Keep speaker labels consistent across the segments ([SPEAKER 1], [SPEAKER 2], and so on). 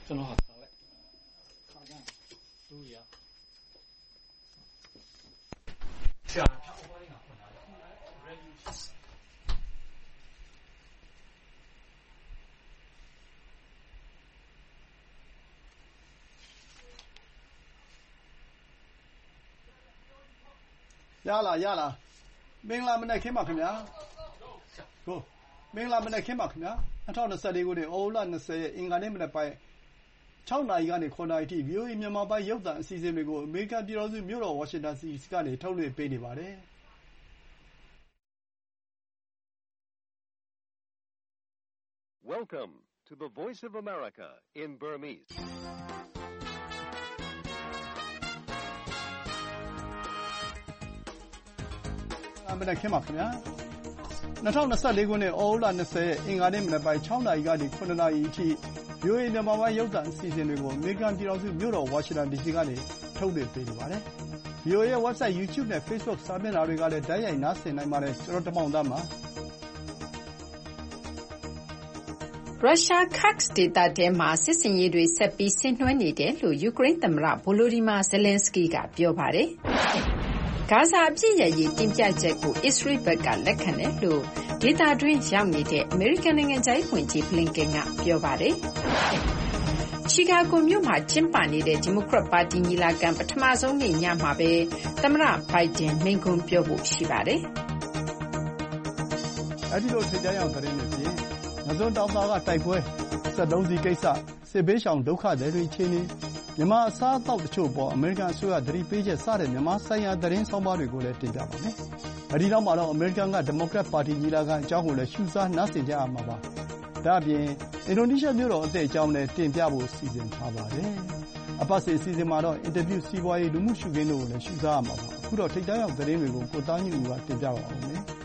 [SPEAKER 1] ကျွန်တော်ဟာထားလိုက်ခါကြလူရဆရာဖြောင်းသွားနေတာခွန်တာ
[SPEAKER 2] ရလားမင်္ဂလာမနက်ခင်းပါခင်ဗျာကိုမင်္ဂလာမနက်ခင်းပါခင်ဗျာ2024ခုနှစ်ဩဂုတ်လ20ရက်အင်္ဂါနေ့မနက်ပိုင်း6နာရီကနေ9နာရီထိ VOA မြန်မာပိုင်းရုပ်သံအစီအစဉ်တွေကိုအမေရိကန်ပြည်ထောင်စုမြို့တော်ဝါရှင်တန်စီကနေထုတ်လွှင့်ပေးနေပါတယ်။
[SPEAKER 3] Welcome to the Voice of America in Burmese.
[SPEAKER 2] မနက်ခင်းပါခင်ဗျာ2024ခုနှစ်ဩဂုတ်လ20ရက်အင်္ဂါနေ့မနက်ပိုင်း6နာရီကနေ9နာရီအထိ VOA မြန်မာပိုင်းရုပ်သံအစီအစဉ်တွေကိုအမေရိကန်ပြည်ထောင်စုမြို့တော်ဝါရှင်တန် DC ကနေထုတ်လွှင့်ပေးနေပါတယ်။ VOA ရဲ့ website, YouTube နဲ့ Facebook စာမျက်နှာတွေကလည်းတိုက်ရိုက်နားဆင်နိုင်ပါတယ်။ကျွန်တော်တမောင်သားပါ။
[SPEAKER 4] ရုရှား Kursk ဒေသထဲမှာစစ်ဆင်ရေးတွေဆက်ပြီးဆင်နွှဲနေတယ်လို့ယူကရိန်းသမ္မတ Volodymyr Zelensky ကပြောပါတယ်။ဂါဇာအပစ်ရပ်ရေးတင်ပြချက်ကိုအစ္စရေးဘက်ကလက်ခံတယ်လို့ဒေသတွင်းရောက်နေတဲ့အမေရိကန်နိုင်ငံခြားရေးဝန်ကြီး Blinken ကပြောပါတယ်။ချီကာဂိုမြို့မှာကျင်းပနေတဲ့ဒီမိုကရက်ပါတီညီလာခံပထမဆုံးနေ့ညမှာပဲသမ္မတဘိုင်ဒန်မိန့်ခွန်းပြောဖို့ရှိပါတယ်
[SPEAKER 2] ။အဲဒီလိုထိပ်တန်းရောက်သတင်းတွေပြင်ငဇွန်တောင်သာကတိုက်ပွဲ73စီကိစ္စစစ်ဘေးရှောင်ဒုက္ခသည်တွေချင်းနေမြန်မာအစားအသောက်တချို့ပေါ်အမေရိကန်အစိုးရသတိပေးချက်စတဲ့မြန်မာဆိုင်ရာသတင်းဆောင်ပါတွေကိုလည်းတင်ပြပါမယ်။အဲဒီနောက်မှာတော့အမေရိကန်ကဒီမိုကရက်ပါတီညီလာခံအကြောင်းကိုလည်းရှုစားနားဆင်ကြရမှာပါ။ဒါ့အပြင်အင်ဒိုနီးရှားမြို့တော်အသစ်အကြောင်းလည်းတင်ပြဖို့စီစဉ်ထားပါတယ်။အပတ်စဉ်အစီအစဉ်မှာတော့အင်တာဗျူးစီးပွားရေးလူမှုရှုခင်းတို့ကိုလည်းရှုစားရမှာပါ။အခုတော့ထိပ်တန်းရောက်သတင်းတွေကိုကိုသားညူကတင်ပြပါဦးမယ်။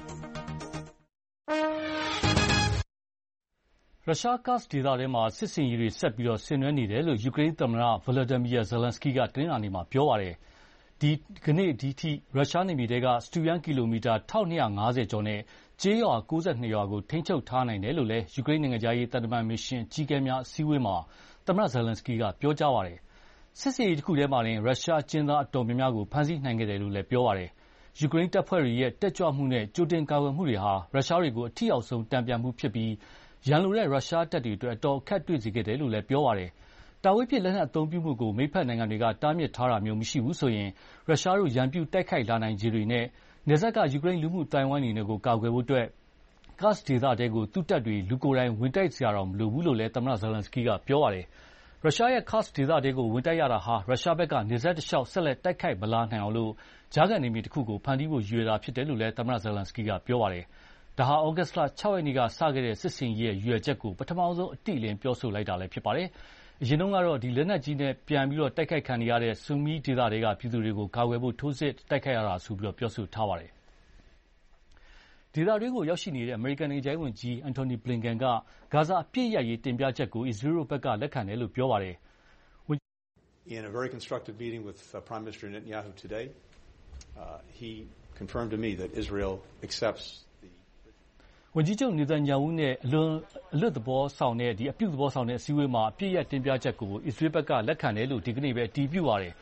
[SPEAKER 5] ရုရှား Kursk ဒေသထဲမှာစစ်ဆင်ရေးတွေဆက်ပြီးဆင်နွှဲနေတယ်လို့ယူကရိန်းသမ္မတ Volodymyr Zelensky ကတနင်္လာနေ့မှာပြောပါတယ်။ဒီကနေ့ဒီထိရုရှားနယ်မြေထဲကစတုရန်းကီလိုမီတာ1250ကျော်နဲ့ကျေးရွာ92ရွာကိုထိန်းချုပ်ထားနိုင်တယ်လို့လည်းယူကရိန်းနိုင်ငံခြားရေးသံတမန်မစ်ရှင်အကြီးအကဲများအစည်းအဝေးမှာသမ္မတ Zelensky ကပြောကြားပါတယ်။စစ်ဆင်ရေးတစ်ခုထဲမှာတင်ရုရှားအကျဉ်းသားအတော်များများကိုဖမ်းဆီးနိုင်ခဲ့တယ်လို့လည်းပြောပါတယ်။ယူကရိန်းတပ်ဖွဲ့တွေရဲ့တက်ကြွမှုနဲ့ကြိုတင်ကာကွယ်မှုတွေဟာရုရှားတွေကိုအထိရောက်ဆုံးတန်ပြန်မှုဖြစ်ပြီးရန်လိုတဲ့ရုရှားတပ်တွေအတွက်အတော်အခက်တွေ့စေခဲ့တယ်လို့လည်းပြောပါတယ်။တာဝေးပစ်လက်နက်အသုံးပြုမှုကိုမိတ်ဖက်နိုင်ငံတွေကတားမြစ်ထားတာမျိုးမရှိဘူးဆိုရင်ရုရှားတို့ရန်ပြုတိုက်ခိုက်လာနိုင်ခြေတွေနဲ့နယ်စပ်ကယူကရိန်းလူမှုအသိုင်းအဝိုင်းတွေကိုကာကွယ်ဖို့အတွက် Kursk ဒေသထဲကိုသူ့တပ်တွေလူကိုယ်တိုင်ဝင်တိုက်စရာတော့မလိုဘူးလို့လည်းသမ္မတ Zelensky ကပြောပါတယ်။ရုရှားရဲ့ Kursk ဒေသထဲကိုဝင်တိုက်ရတာဟာရုရှားဘက်ကနယ်စပ်တလျှောက်ဆက်လက်တိုက်ခိုက်မလာနိုင်အောင်ကြားခံနယ်မြေတစ်ခုကိုဖန်တီးဖို့ရည်ရွယ်တာဖြစ်တယ်လို့လည်းသမ္မတ Zelensky ကပြောပါတယ်။ဒါဟာဩဂတ်စ်လ6ရက်နေ့ကစခဲ့တဲ့စစ်ဆင်ရေးရဲ့ရည်ရွယ်ချက်ကိုပထမဆုံးအတိအလင်းပြောဆိုလိုက်တာလည်းဖြစ်ပါတယ်။အရင်တုန်းကတော့လက်နက်ကြီးနဲ့ပြန်ပြီးတိုက်ခိုက်ခံနေရတဲ့ဆူမီဒေသတွေကပြည်သူတွေကိုကာကွယ်ဖို့ထိုးစစ်တိုက်ခိုက်ရတာဆိုပြီးပြောဆိုထားပါတယ်။ဒေသတွင်းကိုရောက်ရှိနေတဲ့အမေရိကန်နိုင်ငံခြားရေးဝန်ကြီး Antony Blinken ကဂါဇာအပစ်ရပ်ရေးတင်ပြချက်ကိုအစ္စရေးဘက်ကလက်ခံတယ်လို့ပြောပါတယ်။
[SPEAKER 6] In a very constructive meeting with Prime Minister Netanyahu today, he confirmed to me that Israel accepts
[SPEAKER 5] ဝန်ကြီးချုပ်နေတန်ယာဟုနဲ့အလွတ်သဘောဆောင်တဲ့အပြုသဘောဆောင်တဲ့အစည်းအဝေးမှာအပြည့်ရတင်ပြချက်ကိုအစ္စရေးဘက်ကလက်ခံတယ်လို့ဒီကနေ့ပဲအတည်ပြုပါတယ်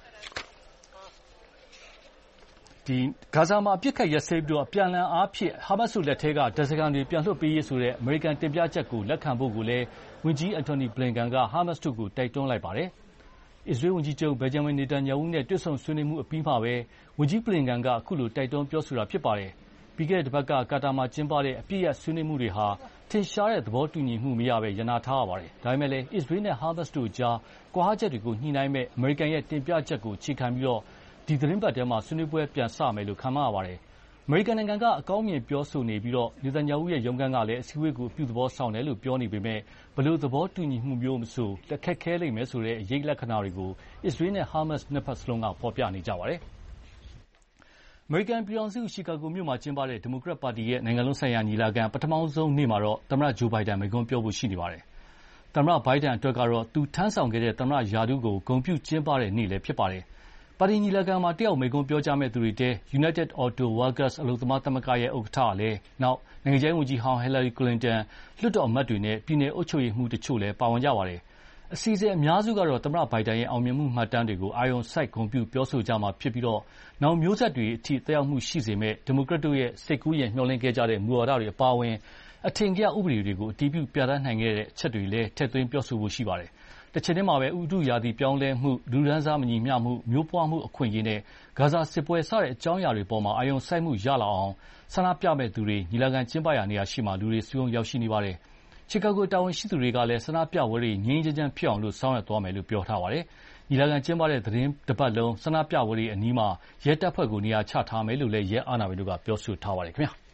[SPEAKER 5] ။ဂါဇာမှာအပစ်ခတ်ရပ်စဲပြီးအပြန်အလှန်အားဖြင့်ဟာမတ်စ်လက်ထဲကဓားစာခံတွေပြန်လွှတ်ပေးရေးဆိုတဲ့အမေရိကန်တင်ပြချက်ကိုလက်ခံဖို့ကိုလည်းဝန်ကြီး Antony Blinken ကဟာမတ်စ်တို့ကိုတိုက်တွန်းလိုက်ပါတယ်။အစ္စရေးဝန်ကြီးချုပ်Benjamin Netanyahuနဲ့တွေ့ဆုံဆွေးနွေးမှုအပြီးမှာပဲဝန်ကြီး Blinken ကအခုလိုတိုက်တွန်းပြောဆိုတာဖြစ်ပါတယ်။ပြီးခဲ့တဲ့တစ်ပတ်ကကာတာမှာကျင်းပတဲ့အပြည့်အစုံဆွေးနွေးမှုတွေဟာထင်ရှားတဲ့သဘောတူညီမှုမရဘဲရနာထားရပါတယ်။ဒါပေမဲ့လည်းအစ္စရေးနဲ့ဟာမတ်စ်တို့ကြားကွာဟချက်တွေကိုညှိနှိုင်းမဲ့အမေရိကန်ရဲ့တင်ပြချက်ကိုအခြေခံပြီးဒီသတင်းပတ်ထဲမှာဆွေးနွေးပွဲပြန်စမယ်လို့ခန့်မှန်းရပါတယ်။အမေရိကန်နိုင်ငံကအကောင်းမြင်ပြောဆိုနေပြီးနေတန်ယာဟုရဲ့ရုံးခန်းကလည်းအစည်းအဝေးကိုအပြုသဘောဆောင်တယ်လို့ပြောနေပေမဲ့ဘယ်လိုသဘောတူညီမှုမျိုးမဆိုခက်ခဲလိမ့်မယ်ဆိုတဲ့အရေးလက္ခဏာတွေကိုအစ္စရေးနဲ့ဟာမတ်စ်နှစ်ဖက်စလုံးကဖော်ပြနေကြပါတယ်။အမေရိကန်ပြည်ထောင်စုရှီကာဂိုမြို့မှာကျင်းပတဲ့ဒီမိုကရက်ပါတီရဲ့နိုင်ငံလုံးဆိုင်ရာညီလာခံပထမဆုံးနေ့မှာတော့သမ္မတဂျိုးဘိုင်ဒန်မိန့်ခွန်းပြောဖို့ရှိနေပါတယ်။သမ္မတဘိုင်ဒန်အတွက်ကတော့သူထမ်းဆောင်ခဲ့တဲ့သမ္မတရာထူးကိုဂုဏ်ပြုကျင်းပတဲ့နေ့လည်းဖြစ်ပါတယ်။ပါတီညီလာခံမှာတက်ရောက်မိန့်ခွန်းပြောကြားမယ့်သူတွေထဲ United Auto Workers အလုပ်သမားသမဂ္ဂရဲ့ဥက္ကဋ္ဌလည်းနောက်နိုင်ငံခြားရေးဝန်ကြီးဟောင်း Hillary Clinton လွှတ်တော်အမတ်တွေနဲ့ပြည်နယ်အုပ်ချုပ်ရေးမှူးတချို့လည်းပါဝင်ကြပါတယ်။အစီအစဉ်အများစုကတော့သမ္မတဘိုင်ဒန်ရဲ့အောင်မြင်မှုမှတ်တမ်းတွေကိုအာရုံစိုက်ဂုဏ်ပြုပြောဆိုကြမှာဖြစ်ပြီးနောင်မျိုးဆက်တွေအထိသက်ရောက်မှုရှိစေမယ့်ဒီမိုကရက်တို့ရဲ့စိတ်ကူးယဉ်မျှော်လင့်ခဲ့ကြတဲ့မူဝါဒတွေအပါအဝင်အထင်ကရဥပဒေတွေကိုအတည်ပြုပြဋ္ဌာန်းနိုင်ခဲ့တဲ့အချက်တွေလည်းထည့်သွင်းပြောဆိုဖို့ရှိပါတယ်။တချိန်တည်းမှာပဲဥတုရာသီပြောင်းလဲမှုလူဒန်းစားမညီမျှမှုမျိုးပွားမှုအခွင့်အရေးနဲ့ဂါဇာစစ်ပွဲစတဲ့အကြောင်းအရာတွေပေါ်မှာအာရုံစိုက်မှုရလာအောင်ဆန္ဒပြမဲ့သူတွေညီလာခံကျင်းပရာနေရာရှိမှလူတွေစုရုံးရောက်ရှိနေပါတယ်။ချီကာဂိုတာဝန်ရှိသူတွေကလည်းဆန္ဒပြပွဲတွေငြိမ်းချမ်းဖြစ်အောင်ဆောင်ရွက်သွားမယ်လို့ပြောထားပါတယ်။ညီလာခံကျင်းပတဲ့သတင်းတစ်ပတ်လုံးဆန္ဒပြပွဲတွေအနီးမှာရဲတပ်ဖွဲ့ကိုနေရာချထားမယ်လို့လည်းရဲအာဏာပိုင်တို့ကပြောဆိုထားပါတယ်ခင်ဗျာ။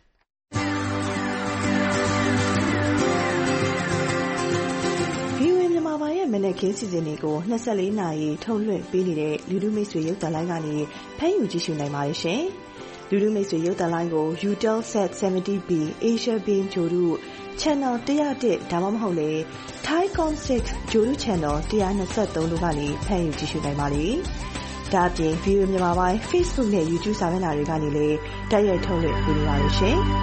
[SPEAKER 7] VOA မြန်မာပိုင်းရဲ့မနက်ခင်းစီစဉ်တွေကို24နာရီထုတ်လွှင့်ပေးနေတဲ့လူထုမိတ်ဆွေရုပ်သံလိုင်းကနေဖမ်းယူကြည့်ရှုနိုင်ပါတယ်ရှင်။လူထုမိတ်ဆွေရုပ်သံလိုင်းကို Utelsat 70B Asia Beam ဂျိုရု Channel 101ဒါမှမဟုတ်လေ Thaicom 6ဂျိုရု Channel 123တို့ကနေဖမ်းယူကြည့်ရှုနိုင်ပါတယ်။ဒါ့အပြင် VOA မြန်မာပိုင်း Facebook နဲ့ YouTube စာမျက်နှာတွေကနေလည်းတိုက်ရိုက်ထုတ်လွှင့်ပေးနေပါတယ်ရှင်။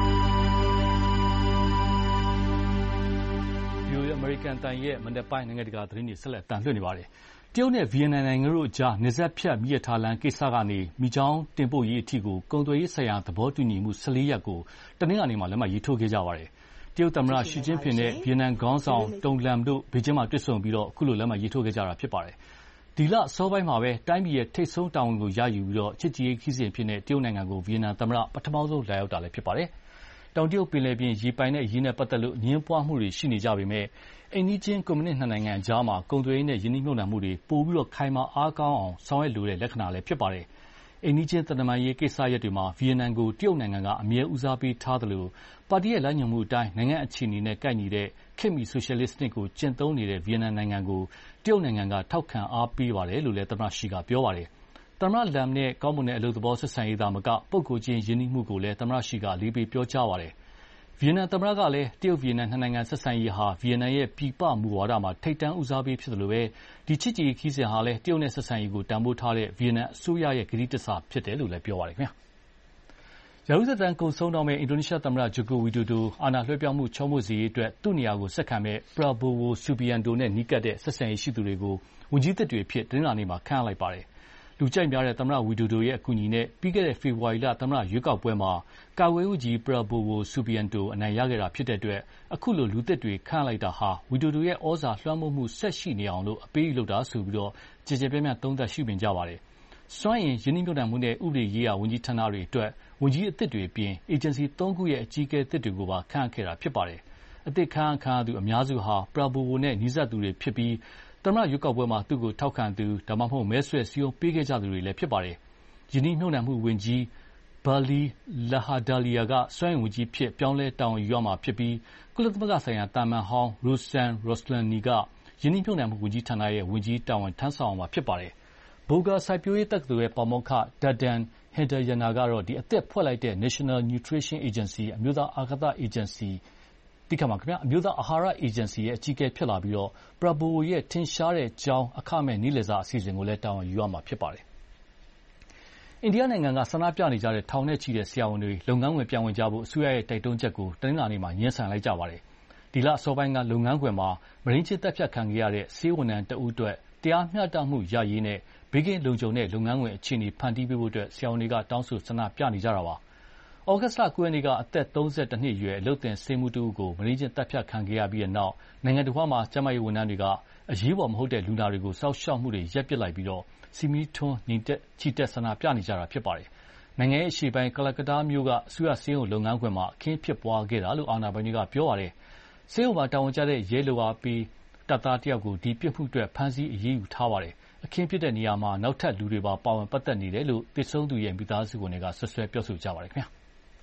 [SPEAKER 5] အမေရိကန်တန်ရဲ့မနက်ပိုင်းနိုင်ငံတကာသတင်းတွေဆက်လက်တန်လှည့်နေပါတယ်။တရုတ်နဲ့ဗီယက်နမ်နိုင်ငံတို့ကြားနယ်စပ်ဖြတ်မြစ်ရထားလမ်းကိစ္စကနေမိချောင်းတင်ပို့ရေးအထိကိုကုန်သွယ်ရေးဆိုင်ရာသဘောတူညီမှု14ရက်ကိုတနင်္လာနေ့မှာလက်မှတ်ရေးထိုးခဲ့ကြပါတယ်။တရုတ်သမ္မတရှီကျင်းဖျင်နဲ့ဗီယက်နမ်ခေါင်းဆောင်တုံလန်တို့ဘေကျင်းမှာတွေ့ဆုံပြီးအခုလိုလက်မှတ်ရေးထိုးခဲ့ကြတာဖြစ်ပါတယ်။ဒီလအစောပိုင်းမှာပဲတိုင်းပြည်ရဲ့ထိပ်ဆုံးတာဝန်ကိုရယူပြီးချစ်ကြည်ရေးခီးစဉ်အဖြစ်နဲ့တရုတ်နိုင်ငံကိုဗီယက်နမ်သမ္မတပထမဆုံးလာရောက်တာလည်းဖြစ်ပါတယ်။တောင်တရုတ်ပင်လယ်ပြင်ရေပိုင်တဲ့ရေးနဲ့ပတ်သက်လို့အငြင်းပွားမှုတွေရှိနေကြပေမဲ့အိမ်နီးချင်းကွန်မြူနစ်နှစ်နိုင်ငံအကြားမှာကုန်သွယ်ရေးနဲ့ယင်းနှိမ့်မြုပ်နှံမှုတွေပိုပြီးခိုင်မာအားကောင်းအောင်ဆောင်ရွက်လိုတဲ့လက္ခဏာလည်းဖြစ်ပါတယ်။အိမ်နီးချင်းသံတမန်ရေးကိစ္စရပ်တွေမှာဗီယက်နမ်ကိုတရုတ်နိုင်ငံကအမြဲဦးစားပေးထားသလိုပါတီရဲ့လမ်းညွှန်မှုအတိုင်းနိုင်ငံအခြေအနေနဲ့ကိုက်ညီတဲ့ခေတ်မီဆိုရှယ်လစ်စနစ်ကိုကျင့်သုံးနေတဲ့ဗီယက်နမ်နိုင်ငံကိုတရုတ်နိုင်ငံကထောက်ခံအားပေးပါတယ်လို့လည်းသမ္မတရှီကပြောပါတယ်။သမ္မတလမ်နဲ့ကောင်းမွန်တဲ့အလုပ်သဘောဆက်ဆံရေးသာမကပုဂ္ဂိုလ်ချင်းယင်းနှိမ့်မှုကိုလည်းသမ္မတရှီကအလေးပေးပြောကြားပါတယ်။ဗီယက်နမ်သမ္မတကလည်းတရုတ်ဗီယက်နမ်နှစ်နိုင်ငံဆက်ဆံရေးဟာဗီယက်နမ်ရဲ့ပြည်ပမူဝါဒမှာထိပ်တန်းဦးစားပေးဖြစ်တယ်လို့ပဲဒီချစ်ကြည်ရေးခီးစဉ်ဟာလည်းတရုတ်နဲ့ဆက်ဆံရေးကိုတန်ဖိုးထားတဲ့ဗီယက်နမ်အစိုးရရဲ့ကတိတစ္ဆာဖြစ်တယ်လို့လည်းပြောပါတယ်ခင်ဗျာ။ရာထူးသက်တမ်းကုန်ဆုံးတော့မယ့်အင်ဒိုနီးရှားသမ္မတဂျိုကိုဝီဒိုဒိုအာဏာလွှဲပြောင်းမှုချောမွေ့စေရေးအတွက်သူ့နေရာကိုဆက်ခံမဲ့ပရာဘိုဝိုဆူဘီယန်တိုနဲ့နီးကပ်တဲ့ဆက်ဆံရေးရှိသူတွေကိုဝန်ကြီးသစ်တွေအဖြစ်တနင်္လာနေ့မှာခန့်အပ်လိုက်ပါတယ်။လူကြိုက်များတဲ့သမ္မတဝီဒိုဒိုရဲ့အကူအညီနဲ့ပြီးခဲ့တဲ့ဖေဖော်ဝါရီလသမ္မတရွေးကောက်ပွဲမှာကာကွယ်ရေးဝန်ကြီးပရာဘိုဝိုဆူဘီယန်တိုအနိုင်ရခဲ့တာဖြစ်တဲ့အတွက်အခုလိုလူသစ်တွေခန့်လိုက်တာဟာဝီဒိုဒိုရဲ့ဩဇာလွှမ်းမိုးမှုဆက်ရှိနေအောင်အပေးအယူလုပ်တာဆိုပြီးကျေကျေပြန့်ပြန့်သုံးသပ်ရှုမြင်ကြပါတယ်။စွမ်းအင်ရင်းနှီးမြှုပ်နှံမှုနဲ့ဥပဒေရေးရာဝန်ကြီးဌာနတွေအတွက်ဝန်ကြီးအသစ်တွေအပြင်အေဂျင်စီ3ခုရဲ့အကြီးအကဲသစ်တွေကိုပါခန့်အပ်ခဲ့တာဖြစ်ပါတယ်။အသစ်ခန့်အပ်သူအများစုဟာပရာဘိုဝိုနဲ့နီးစပ်သူတွေဖြစ်ပြီးသမ္မတရွေးကောက်ပွဲမှာသူ့ကိုထောက်ခံသူဒါမှမဟုတ်မဲဆွယ်စည်းရုံးပေးခဲ့ကြသူတွေလည်းဖြစ်ပါတယ်။ယင်းနှိမ့်မြှုပ်နှံမှုဝန်ကြီးဘာလီလာဟာဒါလီယာကစွမ်းအင်ဝန်ကြီးဖြစ်ပြောင်းလဲတာဝန်ယူရမှာဖြစ်ပြီးကုလသမဂ္ဂဆိုင်ရာတာမန်ဟောင်းရိုဆန်ရော့စလန်နီကယင်းနှိမ့်မြှုပ်နှံမှုဝန်ကြီးဌာနရဲ့ဝန်ကြီးတာဝန်ထမ်းဆောင်မှာဖြစ်ပါတယ်။ဘိုဂါစိုက်ပျိုးရေးတက္ကသိုလ်ရဲ့ပါမောက္ခဒါဒန်ဟင်တာယနာကတော့အသစ်ဖွဲ့လိုက်တဲ့ National Nutrition Agency အမျိုးသားအာဟာရအေဂျင်စီအမျိုးသားအာဟာရအေဂျင်စီရဲ့အကြီးအကဲဖြစ်လာပြီးပရာဘိုဝိုရဲ့ထင်ရှားတဲ့ကျောင်းအခမဲ့နေ့လည်စာအစီအစဉ်ကိုလည်းတာဝန်ယူရမှာဖြစ်ပါတယ်။အိန္ဒိယနိုင်ငံကဆန္ဒပြနေကြတဲ့ထောင်နဲ့ချီတဲ့ဆရာဝန်တွေလုပ်ငန်းခွင်ပြန်ဝင်ကြဖို့အစိုးရရဲ့တိုက်တွန်းချက်ကိုတနင်္လာနေ့မှာငြင်းဆန်လိုက်ကြပါတယ်။ဒီလအစောပိုင်းကလုပ်ငန်းခွင်မှာမရင်းချင်းတပ်ဖြတ်ခံခဲ့ရတဲ့ဆေးဝန်ထမ်းတဦးအတွက်တရားမျှတမှုရရေးနဲ့ဘေးကင်းလုံခြုံတဲ့လုပ်ငန်းခွင်အခြေအနေဖန်တီးပေးဖို့ဆရာဝန်တွေကတောင်းဆိုဆန္ဒပြနေကြတာပါ။ဩဂတ်စ်လ9ရက်နေ့ကအသက်32နှစ်အရွယ်အလုပ်သင်ဆေးမှုတဦးကိုမရင်းချင်းတပ်ဖြတ်ခံခဲ့ရပြီးတဲ့နောက်နိုင်ငံတစ်ဝှမ်းမှာကျန်းမာရေးဝန်ထမ်းတွေကအရေးပေါ်မဟုတ်တဲ့လူနာတွေကိုစောင့်ရှောက်မှုတွေရပ်ပစ်လိုက်ပြီးစီမီထွန်းချီတက်ဆန္ဒပြနေကြတာဖြစ်ပါတယ်။နိုင်ငံရဲ့အရှေ့ပိုင်းကလကတ္တားမြို့ကအစိုးရဆေးရုံလုပ်ငန်းခွင်မှာအခင်းဖြစ်ပွားခဲ့တာလို့အာဏာပိုင်တွေကပြောပါတယ်။ဆေးရုံမှာတာဝန်ကျတဲ့ရဲလုပ်အားပေးတပ်သားတယောက်ကိုဒီပြစ်မှုအတွက်ဖမ်းဆီးအရေးယူထားပါတယ်။အခင်းဖြစ်တဲ့နေရာမှာနောက်ထပ်လူတွေပါပါဝင်ပတ်သက်နေတယ်လို့သေဆုံးသူရဲ့မိသားစုဝင်တွေကဆွဆွဲပြောဆိုကြပါတယ်ခင်ဗျာ။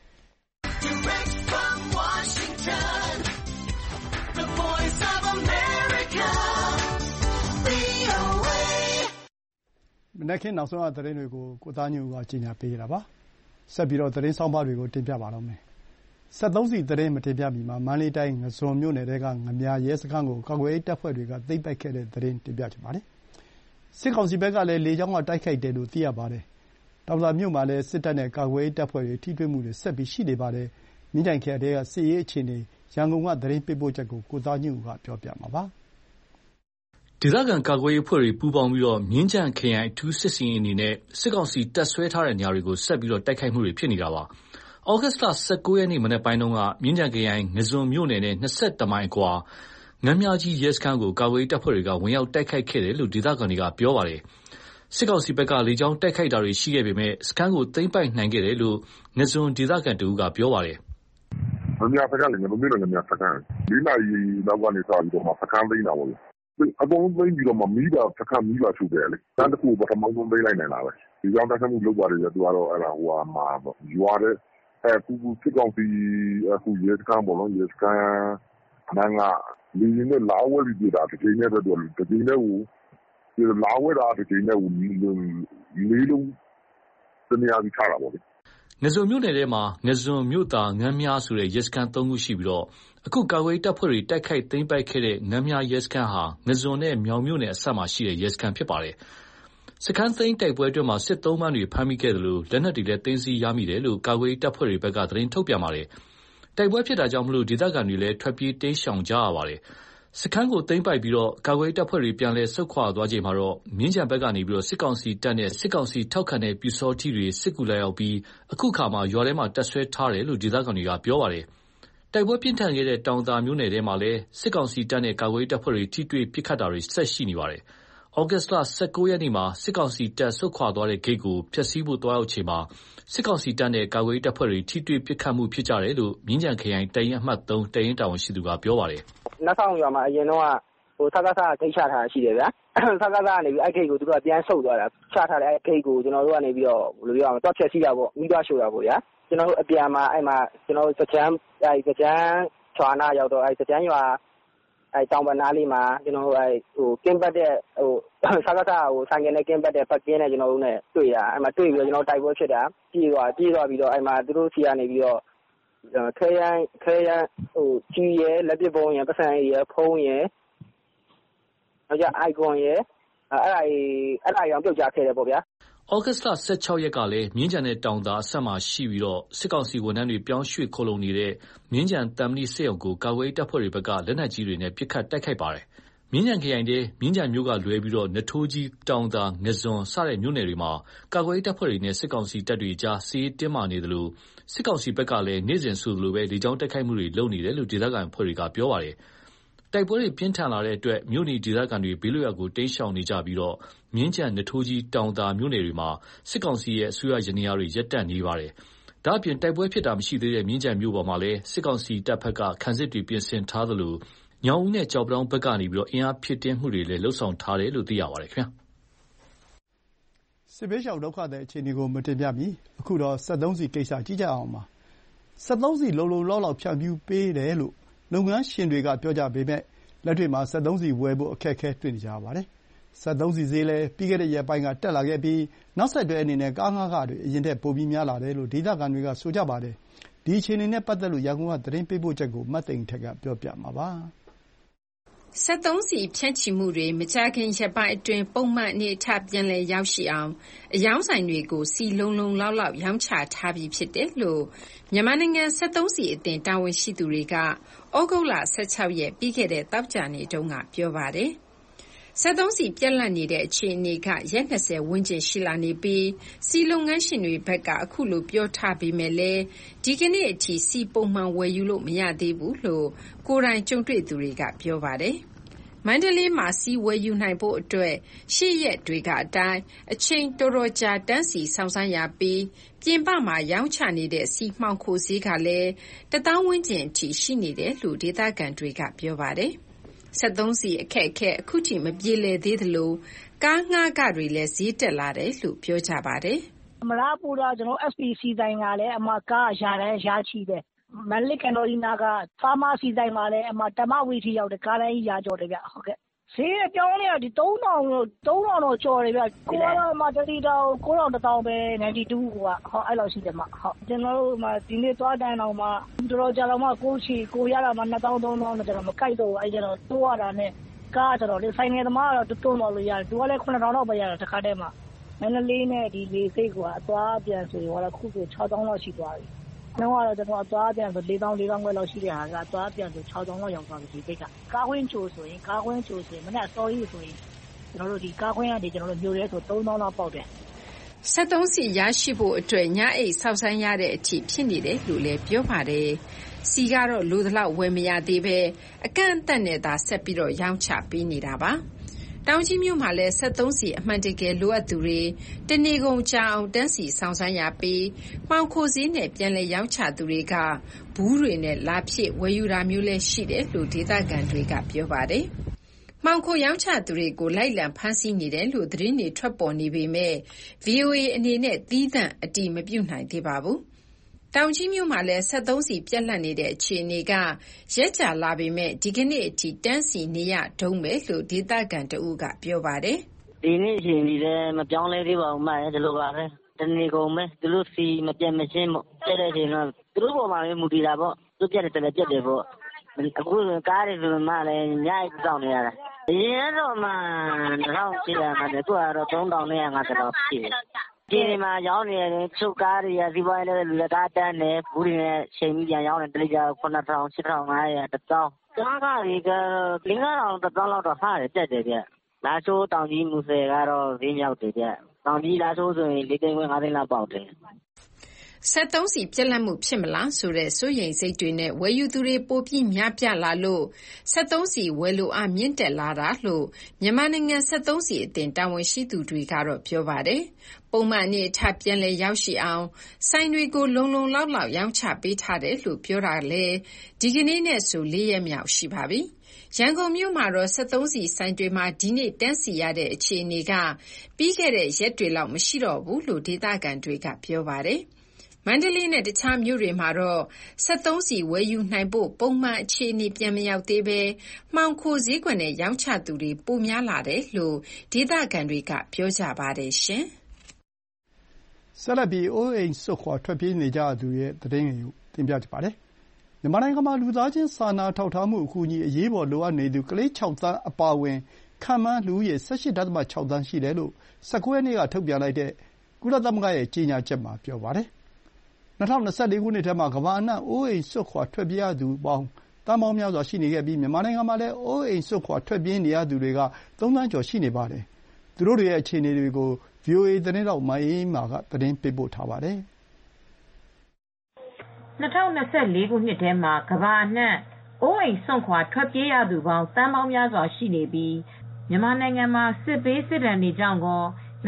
[SPEAKER 8] Direct from Washington, the voice of America, VOA.
[SPEAKER 2] မနက်ခင်းနောက်ဆုံးသတင်းတွေကိုကိုသားညူကကြီးညာပေးကြတာပါ။ဆက်ပြီးသတင်းဆောင်ပါတွေကိုတင်ပြပါတော့မယ်။73စီသတင်းမတင်ပြမီမှာမန္တလေးတိုင်းငဇွန်မြို့နယ်ကငမြရဲစခန်းကိုကာကွယ်ရေးတပ်ဖွဲ့တွေကသိမ်းပိုက်ခဲ့တဲ့သတင်းတင်ပြချင်ပါတယ်။စစ်ကောင်စီဘက်ကလည်းလေကြောင်းကတိုက်ခိုက်တယ်လို့သိရပါတယ်။တောင်သာမြို့မှာလည်းစစ်တပ်နဲ့ကာကွယ်ရေးတပ်ဖွဲ့တွေထိတွေ့မှုတွေဆက်ပြီးရှိနေပါတယ်။မြင်းတိုင်ခရိုင်ထဲကစစ်ရေးအခြေအနေရန်ကုန်ကသတင်းပေးပို့ချက်ကိုကိုသားညွန့်ကပြောပြမှာပါ
[SPEAKER 5] ဒေသခံကာကွယ်ရေးအဖွဲ့တွေပူးပေါင်းပြီးမြင်းခြံခရိုင်အထူးစစ်ဆင်ရေးအနေနဲ့စစ်ကောင်စီတပ်စွဲထားတဲ့နေရာတွေကိုဆက်ပြီးတိုက်ခိုက်မှုတွေဖြစ်နေတာပါ။ဩဂတ်စ်လ19 ရက်နေ့မနက်ပိုင်းတုန်းကမြင်းခြံခရိုင်ငဇွန်မြို့နယ်နဲ့21မိုင်အကွာငန်းမြကြီးရဲစခန်းကိုကာကွယ်ရေးတပ်ဖွဲ့တွေကဝင်ရောက်တိုက်ခိုက်ခဲ့တယ်လို့ဒေသခံတွေကပြောပါတယ်။စစ်ကောင်စီဘက်ကလေကြောင်းတိုက်ခိုက်တာတွေရှိခဲ့ပေမဲ့စခန်းကိုသိမ်းပိုက်နိုင်ခဲ့တယ်လို့ငဇွန်ဒေသခံတဦးကပြောပါတယ်
[SPEAKER 9] ။ငန်းမြစခန်းလည်းငဇွန်မြို့နယ်ငန်းမြစခန်း၄နာရီလောက်ကနေစပြီးတော့မှစခန်းသိမ်းတာပေါ့လေ။အကုန်သိမ်းပြီးတော့မှမီးတာစခန်းမီးပါရှို့တယ်လေ။စခန်းတစ်ခုပထမဆုံးသိမ်းလိုက်နိုင်တာပဲ။ဒီကြောင့်တိုက်ခိုက်မှုလုပ်ပါတယ်သူကတော့အဲ့ဒါဟိုမှာရွာတဲ့အခုစစ်ကောင်စီအခုရဲစခန်းပေါ့နော်ရဲစခန်းနန်းကလူရင်းနဲ့လာဝဲပြီးပြတာတကယ်နဲ့တော့တကယ်နဲ့ကိုလာဝဲတာတကယ်နဲ့ကိုလေးလုံးတနေရာကြီးထားတာပေါ့လေ
[SPEAKER 5] ငဇွန်မြို့နယ်ထဲမှာငဇွန်မြို့သားငန်းမြဆိုတဲ့ရဲစခန်း3ခုရှိပြီးအခုကာကွယ်တပ်ဖွဲ့တွေတိုက်ခိုက်သိမ်းပိုက်ခဲ့တဲ့ငန်းမြရဲစခန်းဟာငဇွန်နဲ့မြောင်မြို့နယ်အစပ်မှာရှိတဲ့ရဲစခန်းဖြစ်ပါတယ်။စခန်းသိမ်းတိုက်ပွဲအတွင်းမှာစစ်သုံးပန်းတွေဖမ်းမိခဲ့တယ်လို့လက်နက်တွေလည်းသိမ်းဆည်းရမိတယ်လို့ကာကွယ်တပ်ဖွဲ့တွေဘက်ကသတင်းထုတ်ပြန်ပါတယ်။တိုက်ပွဲဖြစ်တာကြောင့်ဒေသခံတွေလည်းထွက်ပြေးတိမ်းရှောင်ကြရပါတယ်။စခန်းကိုသိမ်းပိုက်ပြီးကာကွယ်တပ်ဖွဲ့တွေပြန်လည်ဆုတ်ခွာသွားချိန်မှာမြင်းခြံဘက်ကနေစစ်ကောင်စီတပ်နဲ့စစ်ကောင်စီထောက်ခံတဲ့ပျူစောထီးတွေစစ်ကူလာရောက်ပြီးအခုခါမှာရွာထဲမှာတပ်ဆွဲထားတယ်လို့ဒေသခံတွေကပြောပါတယ်။တိုက်ပွဲပြင်းထန်ခဲ့တဲ့တောင်သာမြို့နယ်ထဲမှာလည်းစစ်ကောင်စီတပ်နဲ့ကာကွယ်တပ်ဖွဲ့တွေထိတွေ့ပစ်ခတ်တာတွေဆက်ရှိနေပါတယ်။ဩဂတ်စ်လ19 ရက်နေ့မှာစစ်ကောင်စီတပ်ဆုတ်ခွာသွားတဲ့ဂိတ်ကိုဖျက်ဆီးဖို့သွားရောက်ချိန်မှာစစ်ကောင်စီတပ်နဲ့ကာကွယ်တပ်ဖွဲ့တွေထိတွေ့ပစ်ခတ်မှုဖြစ်ကြတယ်လို့မြင်းခြံခရိုင်တရင်အမှတ်3တရင်တာဝန်ရှိသူကပြောပါတယ်
[SPEAKER 10] ။နောက်ဆောင်ရွာမှာအရင်တော့စကားစားဂိတ်ချထားတာရှိတယ်ဗျာ။စကားစားကနေပြီးအဲ့ဂိတ်ကိုသူတို့ကပြန်ဆုတ်သွားတာချထားတဲ့အဲ့ဂိတ်ကိုကျွန်တော်တို့ကနေပြီးတော့ဘယ်လိုပြောရမလဲတော့ဖျက်ဆီးတာပေါ့မိသွားရှို့တာပေါ့ဗျာ။ကျွန်တော်တို့အပြန်မှာအဲ့မှာကျွန်တော်တို့စကြမ်းချွာနာရောက်တော့အဲ့စကြမ်းရွာအဲ့တောင်ပနာလေးမှာကျွန်တော်တို့အဲ့ကင်းပတ်တဲ့စကားစားဆိုင်ကနဲ့ကင်းပတ်တဲ့ပတ်ကင်းနဲ့ကျွန်တော်တို့နဲ့တွေ့တာအဲ့မှာတွေ့ပြီးတော့ကျွန်တော်တိုက်ပွဲဖြစ်တာပြေးသွားပြီးတော့အဲ့မှာသူတို့စီကနေပြီးတော့ခဲရန်ကြီးရဲလက်ပစ်ပုံးရဲပတ်စံရဲဖုံးရဲနောက်ကြအိုင်ကွန်ရဲအဲ့ဒါရောပြုတ်ကြခဲ့တယ်ပေါ့ဗျာ
[SPEAKER 5] ဩဂတ်စ်လ16ရက်ကလည်းမြင်းခြံနဲ့တောင်သာအဆက်မှာရှိပြီးစစ်ကောင်စီဝန်ထမ်းတွေပြောင်းရွှေ့ခိုလုံနေတဲ့မြင်းခြံတမ်မဏိစစ်ရုံကိုကာကွယ်တပ်ဖွဲ့တွေဘက်ကလက်နက်ကြီးတွေနဲ့ပစ်ခတ်တိုက်ခိုက်ပါတယ်။မြင်းခြံခရိုင်ထဲမြင်းခြံမြို့ကလွဲပြီးနထိုးကြီးတောင်သာငဇွန်စတဲ့မြို့နယ်တွေမှာကာကွယ်တပ်ဖွဲ့တွေနဲ့စစ်ကောင်စီတပ်တွေကြားစစ်ရေးတင်းမာနေတယ်လို့စစ်ကောင်စီဘက်ကလည်းနေ့စဉ်ဆိုသလိုလေကြောင်းတိုက်ခိုက်မှုတွေလုပ်နေတယ်လို့ဒေသခံအဖွဲ့တွေကပြောပါတယ်။တိုက်ပွဲတွေပြင်းထန်လာတဲ့အတွက်မြို့နေဒေသခံတွေဘေးလွတ်ရာကိုတိမ်းရှောင်နေကြပြီးမြင်းခြံနထိုးကြီးတောင်သာမြို့နယ်တွေမှာစစ်ကောင်စီရဲ့အစိုးရယန္တရားတွေရပ်တန့်နေပါတယ်။ဒါ့အပြင်တိုက်ပွဲဖြစ်တာမရှိသေးတဲ့မြင်းခြံမြို့ပေါ်မှာလည်းစစ်ကောင်စီတပ်ဘက်ကခံစစ်တွေပြင်ဆင်ထားသလိုညောင်ဦးနဲ့ကြောက်ပတောင်းဘက်ကနေအင်အားဖြည့်တင်းမှုတွေလည်းလှုပ်ဆောင်ထားတယ်လို့သိရပါတယ်ခင်ဗျာ
[SPEAKER 2] ။စစ်ဘေးရှောင်ဒုက္ခသည်အခြေအနေကိုမတင်ပြမီအခုတော့73စီကိစ္စကြည့်ကြအောင်ပါ။73စီလုံလောက်ဖြန့်ဖြူးပေးတယ်လို့လုပ်ငန်းရှင်တွေကပြောကြပေမဲ့လက်တွေ့မှာ73စီဝယ်ဖို့အခက်အခဲတွေ့နေကြပါတယ်။73စီဈေးလည်းပြီးခဲ့တဲ့ရက်ပိုင်းကတက်လာခဲ့ပြီးနောက်ဆက်တွဲအနေနဲ့ကားငှားခတွေအရင်ထက်ပိုပြီးများလာတယ်လို့ဒေသခံတွေကဆိုကြပါတယ်။ဒီအခြေအနေနဲ့ပတ်သက်လို့ရန်ကုန်ကသတင်းပေးပို့ချက်ကိုမသိင်္ဂီထိုက်ကပြောပြမှာပါ
[SPEAKER 4] ။73စီဖြန့်ချီမှုတွေမကြာခင်ရက်ပိုင်းအတွင်းပုံမှန်အနေအထားပြန်လည်ရောက်ရှိအောင်အယောင်ဆိုင်တွေကိုစီလုံလောက်ရောင်းချထားပြီးဖြစ်တယ်လို့မြန်မာနိုင်ငံ73စီအသင်းတာဝန်ရှိသူတွေကဩဂုတ်လ16ရက်ပြီးခဲ့တဲ့တောက်ကြနေ့တုန်းကပြောပါတယ်။73စီပြက်လက်နေတဲ့အခြေအနေကရက်20ဝန်းကျင်ရှိလာနေပြီးစီလုပ်ငန်းရှင်တွေဘက်ကအခုလိုပြောထားပေမဲ့လည်းဒီကနေ့အထိစီပုံမှန်ဝယ်ယူလို့မရသေးဘူးလို့ကိုယ်တိုင်ကြုံတွေ့သူတွေကပြောပါတယ်။မန္တလေးမှာစီဝယ်ယူနိုင်ဖို့အတွက်ရှေ့ရက်တွေကအတိုင်းအချိန်တော်တော်ကြာတန်းစီစောင့်ဆိုင်းရပြီးပြင်ပမှာရောင်းချနေတဲ့စီမှောင်ခိုဈေးကလည်း1000ဝန်းကျင်အထိရှိနေတယ်လို့ဒေသခံတွေကပြောပါတယ်။73စီအခက်အခဲအခုထိမပြေလည်သေးသလိုကားငှားခတွေလည်းဈေးတက်လာတယ်လို့ပြောကြပါတယ်
[SPEAKER 11] ။မလားပူတော့ကျွန်တော် SPC တိုင်းကလည်းအမကားရာချီတယ်မန္တလေးကန်တော်ကြီးနာကဖာမာစီတိုင်းမှာလည်းအမဓမ္မဝီထီရောက်တယ်ကားတိုင်းရာကျော်တယ်ဗျဟုတ်ကဲ့ဈေးအကြောင်းလေးကဒီ3000တော့ကျော်တယ်ဗျကိုကတော့အမတတိတောင်း9000 1000ပဲ92ကဟောအဲ့လိုရှိတယ်မဟုတ်ကျွန်တော်တို့ဒီနေ့သွားတန်းတော့မှတော်တော်ကြာတော့မှကိုရတာမှ2000 3000တော့ကျွန်တော်မကိုက်တော့အဲ့ကျတော့တိုးရတာနဲ့ကားကျတော့လေဆိုင်ငယ်သမားကတော့တွန်းတော့လို့ရတယ်သူကလည်း9000တော့ပဲရတယ်တစ်ခါတည်းမှမန္တလေးနဲ့ဒီလေစိတ်ကအသွားပြန်ဆိုရင်ဟောခုဆို6000လောက်ရှိသွားပြီနှုန်းကတော့ကျွန်တော်အသွားပြန်ဆို4,000 4,000 ခွဲလောက်ရှိတဲ့ဟာကအသွားပြန်ဆို 6,000 လောက်ရောက်သွားပြီဒီပိတ်ကကားခွင်းချိုဆိုရင်မနေ့အစောကြီးဆိုရင်ကျွန်တော်တို့ဒီကားခွင်းကနေကျွန်တော်တို့မြို့ရဲဆို 3,000 လောက်ပေါက်တယ်
[SPEAKER 4] 73စီရရှိဖို့အတွက်ညအိတ်စောက်ဆိုင်ရတဲ့အထိဖြစ်နေတယ်လို့လည်းပြောပါတယ်စီကတော့လူသလောက်ဝယ်မရသေးပဲအကန့်အသတ်နဲ့သာဆက်ပြီးတော့ရောင်းချပေးနေတာပါတောင်ကြီးမြို့မှာလည်း73စီအမှန်တကယ်လိုအပ်သူတွေတနေကုန်ကြာအောင်တန်းစီဆောင်ဆိုင်ရပြီးမှောင်ခိုစည်းနဲ့ပြန်လည်ရောင်းချသူတွေကဘူးတွေနဲ့လာဖြစ်ဝယ်ယူတာမျိုးလည်းရှိတယ်လို့ဒေသခံတွေကပြောပါတယ်မှောင်ခိုရောင်းချသူတွေကိုလိုက်လံဖမ်းဆီးနေတယ်လို့သတင်းတွေထွက်ပေါ်နေပေမဲ့ VOA အနေနဲ့သီးသန့်အတည်မပြုနိုင်သေးပါဘူး။တောင်ကြီးမြို့မှာလည်း73စီပြက်လက်နေတဲ့အခြေအနေကရက်ကြာလာပေမဲ့ဒီကနေ့အထိတန်းစီနေရတုံးပဲလို့ဒေသခံတဦးကပြောပါတယ်
[SPEAKER 10] ။ဒီနေ့အချိန်ကြီးလည်းမပြောင်းလဲသေးပါဘူးမှန်တယ်ဒီလိုပါပဲ။တနေကုန်ပဲသူတို့စီမပြတ်မချင်းပေါ့။တဲ့တဲ့အချိန်တော့သူတို့ပေါ်မှာပဲမူတည်တာပေါ့။သူပြတ်တယ်ပြတ်တယ်ပေါ့။အခုကားတွေဆိုမှလည်းညအိတ်စောင့်နေရတာ။အရင်တော့မှ2800မှာသူကတော့3,250လောက်ရှိတယ်။ဒီမှာရောင်းနေတယ်ချုပ်ကားတွေကစီးပွားရေးလည်းလူလည်းကားတန်းတယ်ဘူးတွေနဲ့ချိန်ပြီးပြန်ရောင်းတယ်တလိကြ9,000 8,500 1000ကားတွေက5,000 လောက်တော့ဟားတယ်တက်တယ်ဗျ။လာချိုးတောင်ကြီးမူဆယ်ကတော့ဈေးမြောက်တယ်ဗျ။တောင်ကြီးလာချိုးဆိုရင်4,500,000လောက်ပေါက်တယ်
[SPEAKER 4] 73စီပြက်လက်မှုဖြစ်မလားဆိုတဲ့စိုးရိမ်စိတ်တွေနဲ့ဝယ်ယူသူတွေပိုပြီးများပြားလာလို့73စီဝယ်လိုအားမြင့်တက်လာတာလို့မြန်မာနိုင်ငံ73စီအသင်းတာဝန်ရှိသူတွေကတော့ပြောပါတယ်။ပုံမှန်အနေအထားပြန်လည်ရောက်ရှိအောင်ဆိုင်တွေကိုလုံလုံလောက်လောက်ရောင်းချပေးထားတယ်လို့ပြောတာလေဒီကနေ့နဲ့ဆို4ရက်မြောက်ရှိပါပြီ။ရန်ကုန်မြို့မှာတော့73စီဆိုင်တွေမှာဒီနေ့တန်းစီရတဲ့အခြေအနေကပြီးခဲ့တဲ့ရက်တွေလောက်မရှိတော့ဘူးလို့ဒေသခံတွေကပြောပါတယ်။မန္တလေးနဲ့တခြားမြို့တွေမှာတော့73စီဝယ်ယူနိုင်ဖို့ပုံမှန်အခြေအနေပြန်မရောက်သေးပဲမှောင်ခိုဈေးကွက်နဲ့ရောင်းချသူတွေပိုများလာတယ်လို့ဒေသခံတွေကပြောကြပါတယ်ရှင်
[SPEAKER 2] ။ဆက်လက်ပြီးအိုးအိမ်စွန့်ခွာထွက်ပြေးနေကြသူရဲ့သတင်းတွေကိုတင်ပြချင်ပါတယ်။မြန်မာနိုင်ငံမှာလူသားချင်းစာနာထောက်ထားမှုအကူအညီအရေးပေါ်လိုအပ်နေသူကလေး6 သန်းအပါအဝင်ခန့်မှန်းလူဦးရေ 18.6 သန်းရှိတယ်လို့19 ရက်နေ့ကထုတ်ပြန်လိုက်တဲ့ကုလသမဂ္ဂရဲ့ကြေညာချက်မှာပြောပါတယ်။2024 ခုနှစ်ထဲမှာကမ္ဘာအနှံ့အိုးအိမ်စွန့်ခွာထွက်ပြေးရသူပေါင်းသန်းပေါင်းများစွာရှိနေခဲ့ပြီးမြန်မာနိုင်ငံမှာလည်းအိုးအိမ်စွန့်ခွာထွက်ပြေးနေရသူတွေက3 သန်းကျော်ရှိနေပါတယ်။သူတို့တွေရဲ့အခြေအနေတွေကို VOA သတင်းထောက်မအေးအေးမာကသတင်းပေးပို့ထားပါတယ်
[SPEAKER 12] ။2024 ခုနှစ်ထဲမှာကမ္ဘာအနှံ့အိုးအိမ်စွန့်ခွာထွက်ပြေးရသူပေါင်းသန်းပေါင်းများစွာရှိနေပြီးမြန်မာနိုင်ငံမှာစစ်ဘေးစစ်ဒဏ်တွေကြောင့်ကော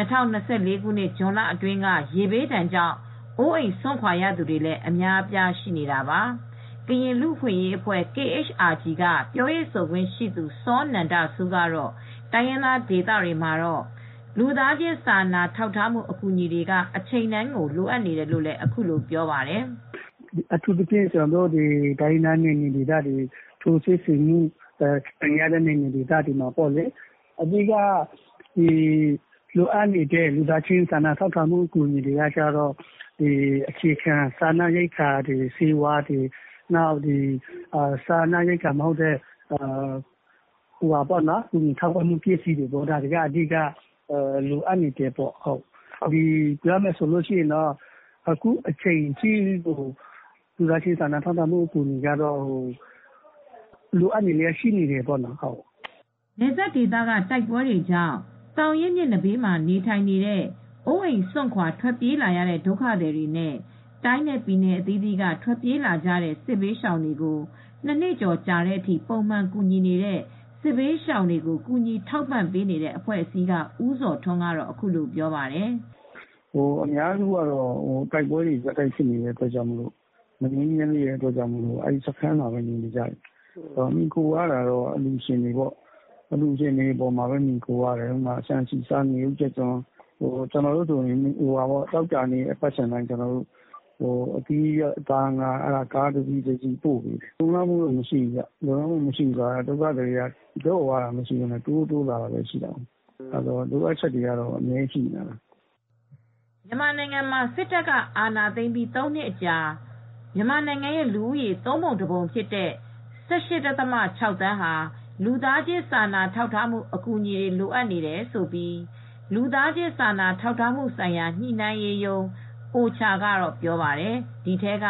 [SPEAKER 12] 2024 ခုနှစ်ဇွန်လအတွင်းကရေဘေးဒဏ်ကြောင့်အိုးအိမ်စွန့်ခွာရသူတွေလည်းအများအပြားရှိနေတာပါ။ကရင်လူ့အခွင့်အရေးအဖွဲ့ KHRG ကပြောရေးဆိုခွင့်ရှိသူစောနန္ဒဆူးကတော့တိုင်းရင်းသားဒေသတွေမှာတော့လူသားချင်းစာနာထောက်ထားမှုအကူအညီတွေကအချိန်တန်းကိုလိုအပ်နေတယ်လို့လည်းအခုလိုပြောပါတယ်
[SPEAKER 13] ။အထူးသဖြင့်ကျွန်တော်တို့ဒီတိုင်းသားနယ်မြေဒေသတွေထိုးစစ်ဆင်မှုခံရတဲ့နယ်မြေဒေသတွေမှာပေါ့လေအဓိကဒီလိုအပ်နေတဲ့လူသားချင်းစာနာထောက်ထားမှုအကူအညီတွေကကျတော့ဒီအခြေခံစာနာရိက္ခာတွေစေဝါတွေနောက်ဒီစာနာရိက္ခာမဟုတ်တဲ့ဟိုပါပေါ့နော်ဒီထောက်ပံ့မှုပစ္စည်းတွေပေါ့ဒါတွေကအဓိကလိုအပ်နေတယ်ပေါ့ဟုတ်ဒီပြောမယ်ဆိုလို့ရှိရင်တော့အခုအချိန်ကြီးကိုလူသားချင်းစာနာထောက်ထားမှုအကူအညီကတော့လိုအပ်နေလျက်ရှိနေတယ်ပေါ့နော်ဟုတ်
[SPEAKER 12] နေဆက်ဒေသကတိုက်ပွဲတွေကြောင့်တောင်ရင်းမြစ်နဘေးမှာနေထိုင်နေတဲ့အိုးအိမ်စွန့်ခွာထွက်ပြေးလာရတဲ့ဒုက္ခသည်တွေနဲ့တိုင်းနယ်ပြည်နယ်အသီးသီးကထွက်ပြေးလာကြတဲ့စစ်ဘေးရှောင်တွေကို2 နှစ်ကျော်ကြာတဲ့အထိပုံမှန်ကူညီနေတဲ့စစ်ဘေးရှောင်တွေကိုကူညီထောက်ပံ့ပေးနေတဲ့အဖွဲ့အစည်းကဦးစောထွန်းကတော့အခုလိုပြောပါတယ်
[SPEAKER 13] အများစုကတော့တိုက်ပွဲတွေတိုက်ဖြစ်နေတဲ့အတွက်ကြောင့်မလို့မငြင်းနေတဲ့အတွက်ကြောင့်မလို့အဲဒီစခန်းမှာပဲနေကြတယ်။မိကိုရတာတော့အလူရှင်တွေပေါ့အလူရှင်တွေပေါ်မှာပဲမိကိုရတယ်။ဥပမာဆန်ချီစားနေဥကျကျွန်ကျွန်တော်တို့ဆိုရင်ပေါ့တောက်ကြနေအပတ်စံတိုင်းကျွန်တော်တို့အတီးတာငါအဲ့ဒါကားတစ်စီးပို့ပြီးလုံလောက်မှုမရှိဘူးကြလုံလောက်မှုမရှိတာဒုက္ခတွေကတော့ဝါတာမရှိဘူးနဲ့တိုးလာတာပဲရှိတာအဲ့တော့ဒုက္ခချက်တွေကတော့အများကြီးနေတာ
[SPEAKER 12] မြန်မာနိုင်ငံမှာစစ်တပ်ကအာဏာသိမ်းပြီး3 နှစ်အကြာမြန်မာနိုင်ငံရဲ့လူဦးရေ3 ပုံ 1 ပုံဖြစ်တဲ့ 18.6 သန်းဟာလူသားချင်းစာနာထောက်ထားမှုအကူအညီတွေလိုအပ်နေတယ်ဆိုပြီးလူသားချင်းစာနာထောက်ထားမှုဆိုင်ရာညှိနှိုင်းရေးရုံး OCHA ကတော့ပြောပါတယ်။ဒီထဲက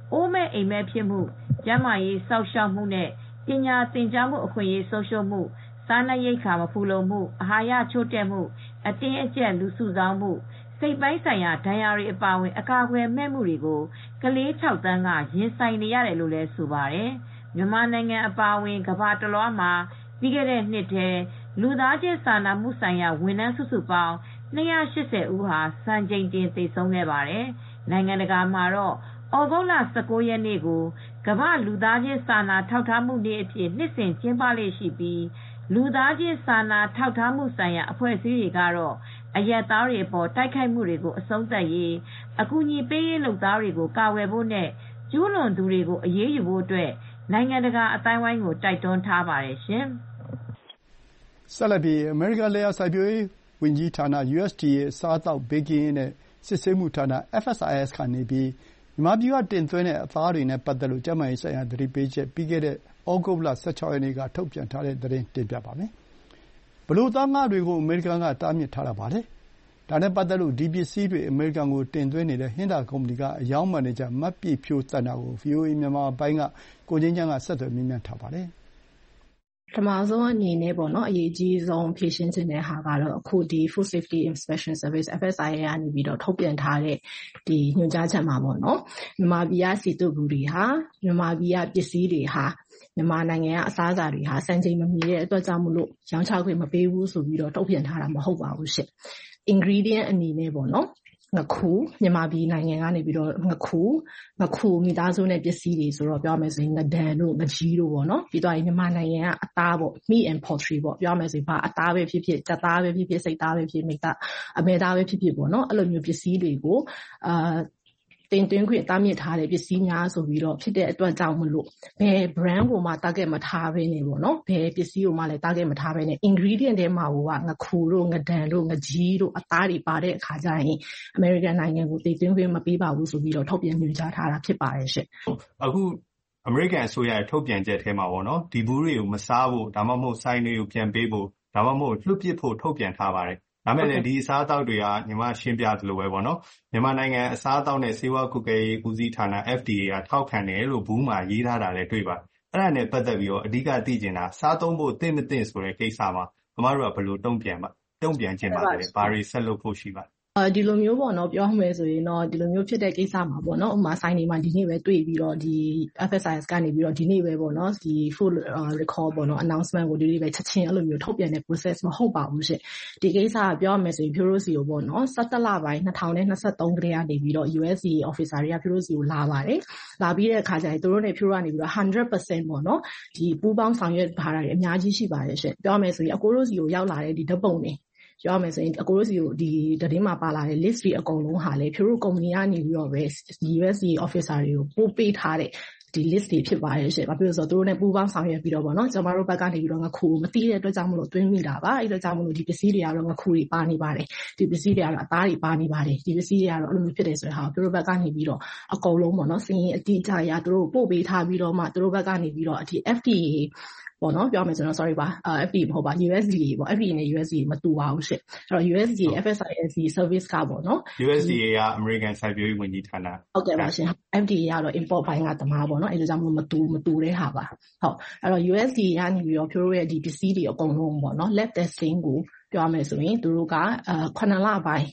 [SPEAKER 12] အိုးမဲ့အိမ်မဲ့ဖြစ်မှုကျန်းမာရေးစောင့်ရှောက်မှုနဲ့ပညာသင်ကြားမှုအခွင့်အရေးဆုံးရှုံးမှုစားနပ်ရိက္ခာမဖူလုံမှုအာဟာရချို့တဲ့မှုအတင်းအကျပ်လူစုဆောင်းမှုစိတ်ပိုင်းဆိုင်ရာဒဏ်ရာတွေအပါအဝင်အကာအကွယ်မဲ့မှုတွေကိုကလေး6 သန်းကရင်ဆိုင်နေရတယ်လို့လည်းဆိုပါတယ်မြန်မာနိုင်ငံအပါအဝင်ကမ္ဘာတစ်လွှားမှာပြီးခဲ့တဲ့နှစ်ထဲလူသားချင်းစာနာမှုဆိုင်ရာဝန်ထမ်းစုစုပေါင်း280ဦးဟာစံချိန်တင်သေဆုံးခဲ့ပါတယ်နိုင်ငံတကာမှာတော့ဩဂုတ်လ19ရက်နေ့ကိုကမ္ဘာလူသားချင်းစာနာထောက်ထားမှုနေ့အဖြစ်နှစ်စဉ်ကျင်းပလေ့ရှိပြီးလူသားချင်းစာနာထောက်ထားမှုဆိုင်ရာအဖွဲ့အစည်းတွေကတော့အရပ်သားတွေအပေါ်တိုက်ခိုက်မှုတွေကိုအဆုံးသတ်ရေးအကူအညီပေးရေးလုပ်သားတွေကိုကာကွယ်ဖို့နဲ့ကျူးလွန်သူတွေကိုအရေးယူဖို့အတွက်နိုင်ငံတကာအသိုင်းအဝိုင်းကိုတိုက်တွန်းထားပါတယ်ရှင်
[SPEAKER 2] ။ဆက်လက်ပြီးအမေရိကန်လယ်ယာစိုက်ပျိုးရေးဝန်ကြီးဌာန USDA အစားအသောက်ဘေးကင်းရေးနဲ့စစ်ဆေးမှုဌာန FSIS ကနေပြီးမြန်မာပြည်ကတင်သွင်းတဲ့အသားတွေနဲ့ပတ်သက်လို့ကျန်းမာရေးဆိုင်ရာသတိပေးချက်ပြီးခဲ့တဲ့ဩဂုတ်လ16ရက်နေ့ကထုတ်ပြန်ထားတဲ့သတင်းတင်ပြပါမယ်။ဘယ်လိုသားငါးတွေကိုအမေရိကန်ကတားမြစ်ထားတာပါလဲ။ဒါနဲ့ပတ်သက်လို့ဒီပစ္စည်းတွေအမေရိကန်ကိုတင်သွင်းနေတဲ့ဟင်ဒါကုမ္ပဏီကအရောင်းမန်နေဂျာမတ်ပြည့်ဖြိုးသန္တာကို VOA မြန်မာပိုင်းကကိုငြိမ်းချမ်းကဆက်သွယ်မေးမြန်းထားပါတယ်။
[SPEAKER 7] ပထမဆုံးအနေနဲ့ပေါ့နော်အရေးကြီးဆုံးဖြေရှင်းခြင်းတဲ့ဟာကတော့အခုဒီ Food Safety Inspection Service FSIA ကနေပြီးတော့ထုတ်ပြန်ထားတဲ့ဒီညွှန်ကြားချက်မှာပေါ့နော်မြန်မာပြည်ကစီတုပ်ဘူးတွေဟာမြန်မာပြည်ကပစ္စည်းတွေဟာမြန်မာနိုင်ငံကအစားအစာတွေဟာစံချိန်မမီတဲ့အတွက်ကြောင့်မလို့ရောင်းချခွင့်မပေးဘူးဆိုပြီးတော့ထုတ်ပြန်ထားတာမဟုတ်ပါဘူးရှင့် ingredient အနေနဲ့ပေါ့နော်ငခုမြန်မာပြည်နိုင်ငံကနေပြီးတော့ငခုမိသားစုနဲ့ပစ္စည်းတွေဆိုတော့ပြောမယ်ဆိုရင်ငဒန်တို့ငကြီးတို့ပေါ့နော်ပြီးတော့မြန်မာနိုင်ငံကအသားပေါ့ meat and poultry ပေါ့ပြောမယ်ဆိုရင်ဘာအသားပဲဖြစ်ဖြစ်ကြက်သားပဲဖြစ်ဖြစ်စိတ်သားပဲဖြစ်မိသားအမဲသားပဲဖြစ်ဖြစ်ပေါ့နော်အဲ့လိုမျိုးပစ္စည်းတွေကိုတင်သွင်းခွင့်တားမြစ်ထားတဲ့ပစ္စည်းများဆိုပြီးတော့ဖြစ်တဲ့အတွက်ကြောင့်မလို့ဘယ် brand ကိုမှ target မထားဘဲနေပေါ့နော်ဘယ်ပစ္စည်းကိုမှလည်း target မထားဘဲနေ ingredient ထဲမှာကငခုတို့ငဒန်တို့ငကြီးတို့အသားတွေပါတဲ့အခါကျရင် American နိုင်ငံကိုတင်သွင်းခွင့်မပေးပါဘူးဆိုပြီးတော့ထုတ်ပြန်ညွှန်ကြားထားတာဖြစ်ပါတယ်ရှင့်
[SPEAKER 14] အခုအမေရိကန်အစိုးရရဲ့ထုတ်ပြန်ချက်ထဲမှာပေါ့နော်ဒီဘူးတွေကိုမစားဖို့ဒါမှမဟုတ်ဆိုင်တွေကိုပြန်ပေးဖို့ဒါမှမဟုတ်လွှတ်ပစ်ဖို့ထုတ်ပြန်ထားပါတယ်ဒါမဲ့လည်းဒီအစားအသောက်တွေကညီမရှင်းပြသလိုပဲပေါ့နော်မြန်မာနိုင်ငံအစားအသောက်နဲ့ဆေးဝါးကွပ်ကဲရေးဦးစီးဌာန FDA ကထောက်ခံတယ်လို့ဘူးမှာရေးထားတာလည်းတွေ့ပါအဲ့ဒါနဲ့ပတ်သက်ပြီးတော့အဓိကသိချင်တာစားသုံးဖို့သိမသိဆိုတဲ့ကိစ္စမှာကျမတို့ကဘယ်လိုတုံ့ပြန်ခြင်းပါလဲဘာတွေဆက်လုပ်ဖို့ရှိပါ
[SPEAKER 7] ဒီလိုမျိုးပေါ့နော်ပြောမယ်ဆိုရင်တော့ဒီလိုမျိုးဖြစ်တဲ့ကိစ္စမှာပေါ့နော်ဥပမာဆိုင်တွေမှာဒီနေ့ပဲတွေ့ပြီးတော့ဒီ FSIS ကနေပြီးတော့ဒီနေ့ပဲပေါ့နော်ဒီ full recall ပေါ့နော် announcement ကိုဒီနေ့ပဲချက်ချင်းအဲ့လိုမျိုးထုတ်ပြန်တဲ့ process မဟုတ်ပါဘူးရှင့်ဒီကိစ္စကပြောမယ်ဆိုရင် Bureau စီကိုပေါ့နော်17လပိုင်း2023ကတည်းကနေပြီးတော့ USDA officer တွေက Bureau စီကိုလာပါတယ်လာပြီးတဲ့အခါကျရင်တို့နဲ့ Bureau ကနေပြီးတော့ 100% ပေါ့နော်ဒီပူးပေါင်းဆောင်ရွက်ထားတာတွေအများကြီးရှိပါတယ်ရှင့်ပြောမယ်ဆိုရင်အကိုတို့စီကိုရောက်လာတဲ့ဒီဓာတ်ပုံတွေပြောမယ်ဆိုရင်အကိုတို့စီကိုဒီသတင်းမှာပါလာတဲ့ list တွေအကုန်လုံးဟာလေဖြိုးကုမ္ပဏီကနေပြီးတော့ပဲ USDA officer တွေကိုပို့ပေးထားတဲ့ဒီ list တွေဖြစ်ပါတယ်ရှင့်။ဘာဖြစ်လို့ဆိုတော့သူတို့နဲ့ပူးပေါင်းဆောင်ရွက်ပြီးတော့ပေါ့နော်ကျွန်တော်တို့ဘက်ကနေပြီးတော့ငခုမသိတဲ့အတွက်ကြောင့်မလို့တွင်းမိတာပါအဲ့အတွက်ကြောင့်မလို့ဒီပစ္စည်းတွေကတော့ငခုတွေပါနေပါတယ်ဒီပစ္စည်းတွေကတော့အသားတွေပါနေပါတယ်ဒီပစ္စည်းတွေကတော့အဲ့လိုမျိုးဖြစ်တယ်ဆိုတဲ့ဟာကိုသူတို့ဘက်ကနေပြီးတော့အကုန်လုံးပေါ့နော်စင်ရင်အတိအကျရာသူတို့ပို့ပေးထားပြီးတော့မှသူတို့ဘက်ကနေပြီးတော့ဒီ FDAပေါ့နော်ပြောမယ်ဆိုတော့ sorry ပါ FDA မဟုတ်ပါ USDA ပေါ့ FDA နဲ့ USDA မတူပါဘူးရှင့်အဲ့တော့ USDA FSIS service ကပေါ့နော်
[SPEAKER 14] USDA က American စိုက်ပျိုးရေးဝန်ကြီးဌာန
[SPEAKER 7] ဟုတ်ကဲ့ပါရှင် FDA ကတော့ import ဘိုင်းကတမားပေါ့နော်အဲ့ဒါကြောင့်မတူတဲ့ဟာပါဟုတ်အဲ့တော့ USDA ကနေပြီးတော့ဖြိုးရဲ့ဒီပစ္စည်းတွေအကုန်လုံးပေါ့နော် lab testing ကိုပြောမယ်ဆိုရင်သူတို့က9လပိုင်း